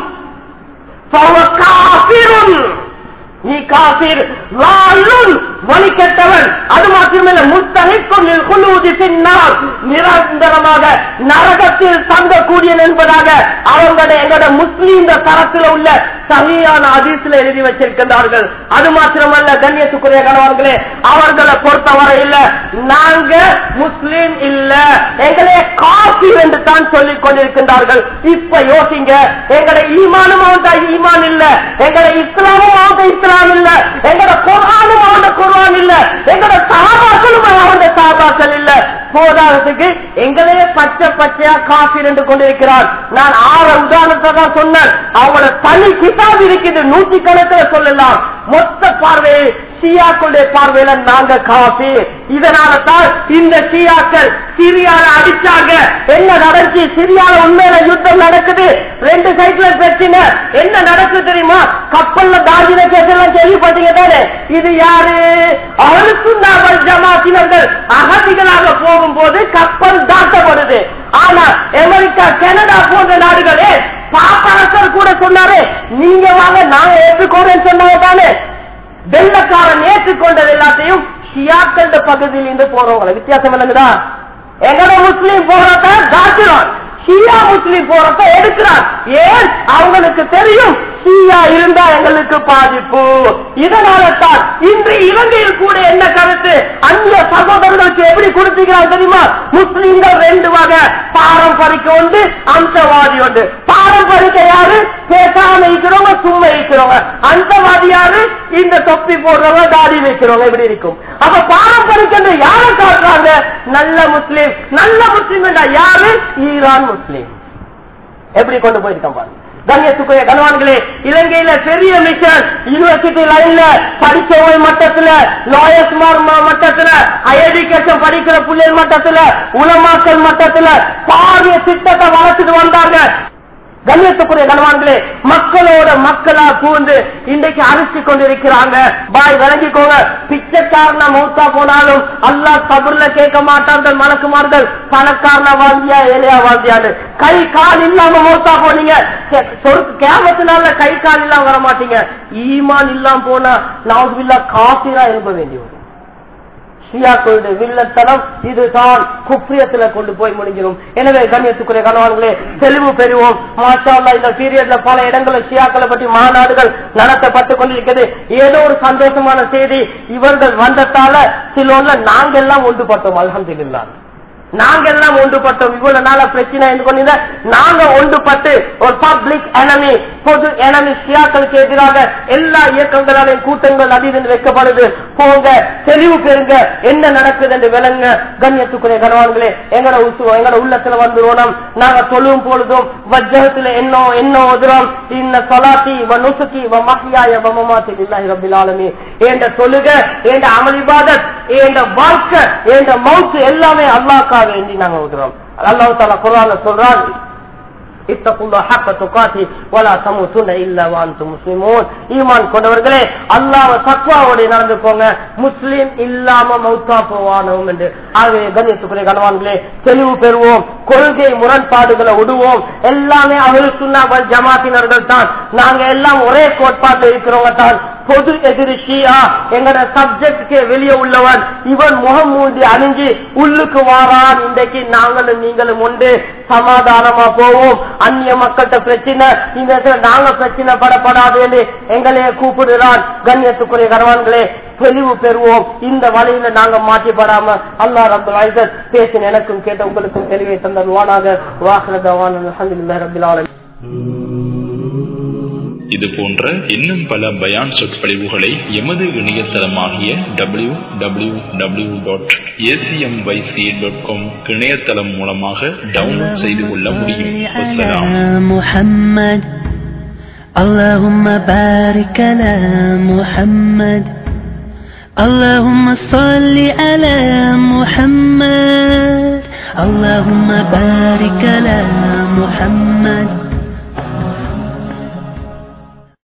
Speaker 1: நீ காபிர், லாலுன் வலிக்கட்டவன். அது மாத்திரமல்ல, முஸ்தஹிக்குன் லில் குலூதி ஃபின்னார், நிரந்தரமாக நரகத்தில் தங்கக்கூடியவன் என்பதாக அவங்களுடைய எங்களுடைய முஸ்லீம் தரத்தில் உள்ள சஹீஹான ஹதீஸ்ல எழுதி வச்சிருக்கின்றார்கள். அது மாத்திரமல்ல, கண்ணியத்துக்குரிய கணவர்களே, அவர்களை பொறுத்தவரை இல்ல, நாங்க முஸ்லீம் இல்ல, எங்களே காபிர் என்று தான் சொல்லிக் கொண்டிருக்கின்றார்கள். இப்ப யோசிங்க, எங்களுடைய ஈமானும் அவன் ஈமான் இல்ல, எங்களுடைய இஸ்லாமும் அவன் இஸ்லாம் இல்ல, எங்களோட குர்ஆனும் அவன் குர்ஆன் இல்ல, எங்களோட சஹாபாக்களும் அவன் சஹாபாக்கள் இல்ல. போதாததுக்கு எங்களையே பச்சையா காஃபிர் என்று கொண்டிருக்கிறார். நான் 6 உதாரணத்தை தான் சொன்னேன். அவங்களோட தனி கிதாப் இருக்குது, 100 கணக்கில் சொல்லலாம். மொத்த பார்வையை ஷியாக்களுடைய பார்வையில நாங்க காஃபிர். இதனால தான் இந்த ஷியாக்கள் சிரியால அடிச்சாங்க. என்ன நடந்துச்சு? சிரியால உண்மையில யுத்தம் நடக்குது, 2 சைட்ல பிரச்சனை. என்ன நடக்குது தெரியுமா? கப்பல்ல தாஜின கேசெல்லாம் கேள்விப்பட்டீங்க தானே? இது யாரு? அஹ்லுஸ் சுன்னா வல் ஜமாஅத்தினர்கள் அகதிகளாக போகும்போது கப்பல் தாக்கப்படுது. ஆனா அமெரிக்கா, கனடா போன்ற நாடுகளே, பாப்பரசர் கூட சொன்னாரு, நீங்க வாங்க நாங்க ஏற்றுக்கோறேன்னு சொன்னாங்க தானே. வெள்ளக்காரன் ஏற்றுக்கொண்டது எல்லாத்தையும் ஷியாக்கள் பகுதியில் இருந்து போறவங்க. வித்தியாசம் இல்லைங்கடா. எங்கட முஸ்லீம் போறத தாக்குறான், ஷியா முஸ்லீம் போறத எடுக்கிறான். ஏன்? அவங்களுக்கு தெரியும் ஷியா இருந்தா எங்களுக்கு பாதிப்பு. இதனால தான் இன்று இலங்கையில் கூட என்ன கருத்து, அந்த சகோதரர்களுக்கு எப்படி கொடுத்துக்கிறாங்க தெரியுமா? முஸ்லீம்கள் 2 வகை, பாரம்பரிக்க உண்டு, அம்சவாதி உண்டு. பாரம்பரிக்க யாரு? பேசாம இருக்கிறவங்க, சும்மா இருக்கிறவங்க. அந்தவாதி யாரு? இந்த தொப்பி போடுறவங்க, தாடி வைக்கிறவங்க. எப்படி இருக்கும்? அப்ப பாரம்பரிக்க யாரை காட்டுறாங்க? நல்ல முஸ்லீம். நல்ல முஸ்லீம் யாரு? ஈரான் முஸ்லீம். எப்படி கொண்டு போயிருக்கான் பாருங்க. கண்ணியத்துக்குரிய கணவான்களே, இலங்கையில பெரிய மிஷன், யூனிவர்சிட்டி லைன்ல படிச்சவங்க மட்டத்துல, லாயர்ஸ் மட்டத்துல, ஹையர் எஜுகேஷன் படிக்கிற பிள்ளைகள் மட்டத்துல, உலமாக்கள் மட்டத்துல பாரிய திட்டத்தை வளர்த்துட்டு வந்தாங்க. கண்ணியத்துக்குரிய கணவான்களே, மக்களோட மக்களா பூந்து இன்றைக்கு அரிசி கொண்டிருக்கிறாங்க. பாய் விளங்கிக்கோங்க, பிச்சைக்காரன மௌத்தா போனாலும் அல்லாஹ் கபர்ல கேட்க மாட்டார்கள் மலக்குமார்கள், பணக்காரன வாழ்ந்தியா ஏழையா வாழ்ந்தியான்னு. கை கால் இல்லாம மௌத்தா போனீங்க, கேமத்தினால கை கால் இல்லாம வர மாட்டீங்க. ஈமான் இல்லாம போனா நவுதுபில்லா காஃபிரா எழுப்ப வேண்டி வரும். ஷியாக்களுடைய வில்லத்தனம் இதுதான் குஃப்ரியத்துல கொண்டு போய் முடிஞ்சிடும். எனவே கண்ணியத்துக்குரிய கணவான்களே, தெளிவு பெறுவோம். மாஷா அல்லாஹ், இந்த பீரியட்ல பல இடங்களில் ஷியாக்களை பற்றி மாநாடுகள் நடத்தப்பட்டுக் கொண்டிருக்கிறது. ஏதோ ஒரு சந்தோஷமான செய்தி, இவர்கள் வந்ததால சிலோன்ல நாங்க எல்லாம் ஒன்றுபட்டோம். அல்ஹம்துலில்லாஹ். நாங்க எல்லாம் ஒன்றுபட்டோம். இவ்வளவு நாள பிரச்சனை கொண்டு நாங்க ஒன்றுபட்டு ஒரு பப்ளிக் எனமி, பொது எனமி ஷியாக்களுக்கு எதிராக எல்லா இயக்கங்களாலையும் கூட்டங்கள் அதிகம் வைக்கப்படுது. போங்க, தெளிவு பெறுங்க, என்ன நடக்குது என்று விளங்க. கண்ணியத்துக்குரிய கணவான்களே, எங்கட உள்ளத்துல வந்துடும். நாங்க தொழும் பொழுதும் வஜ்ஜகத்துல என்ன ஓதுறோம், இன்ன ஸலாத்தி வ நுஸுகி வ மஹ்யாய வ மமாத்தி லில்லாஹி ரப்பில் ஆலமீன். ஏண்ட தொழுக, ஏண்ட அமல் இபாதத், ஏண்ட வாழ்க்கை, ஏண்ட மௌத் எல்லாமே அல்லாஹ்க்காக வேண்டி நாங்க ஓதுறோம். அல்லாஹ் தஆலா குர்ஆன்ல சொல்றான், இத்தகுல்லாஹ ஹக்க துகாத்தி வலா தமூதுன்ன இல்லா வ அன்தும் முஸ்லிமூன். ஈமான் கொண்டவர்களே, அல்லாஹ்வை தக்வாவோட நடந்துக்கோங்க, முஸ்லிம் இல்லாம மௌத்தா போவானோம் என்று. ஆகவே கண்ணியத்துக்குரிய கணவான்களே, தெளிவு பெறுவோம், கொள்கை முரண்பாடுகளை விடுவோம். எல்லாமே அஹ்லுஸ் சுன்னah வல் ஜமாத்தினர்கள் தான். நாங்க எல்லாம் ஒரே கோட்பாட்டில் இருக்கிறவங்க தான். பொது எதிரி ஷியா எங்கட சப்ஜெக்டுக்கு வெளியே உள்ளவன், இவன் முகம் மூடி அணிஞ்சு உள்ளுக்கு வாரான். இன்றைக்கு நாங்களும் நீங்களும் உண்டு, சமாதானமா போவோம். அந்நிய மக்கள்கிட்ட பிரச்சனை, இந்த நாங்க பிரச்சனை படப்படாது என்று எங்களையே கூப்பிடுறான். கண்ணியத்துக்குரிய கணவான்களே, தெளிவு பெறுவோம். இந்த வழியில நாங்க மாற்றிப்படாம அல்லாஹ் ரப்பல் இஸ்ஸத் பேசின எனக்கும் கேட்ட உங்களுக்கும் தெளிவை தந்தருவானாக. வாஹ்ரதவான அல்ஹம்துலில்லாஹி ரப்பில் ஆலமீன்.
Speaker 2: இது போன்ற இன்னும் பல பயான் சொற்பொழிவுகளை எமது இணையதளமாகிய www.acmyc.com இணையதளம் மூலமாக டவுன்லோட் செய்து கொள்ள முடியும். اللهم بارك على محمد اللهم صل على محمد اللهم بارك على محمد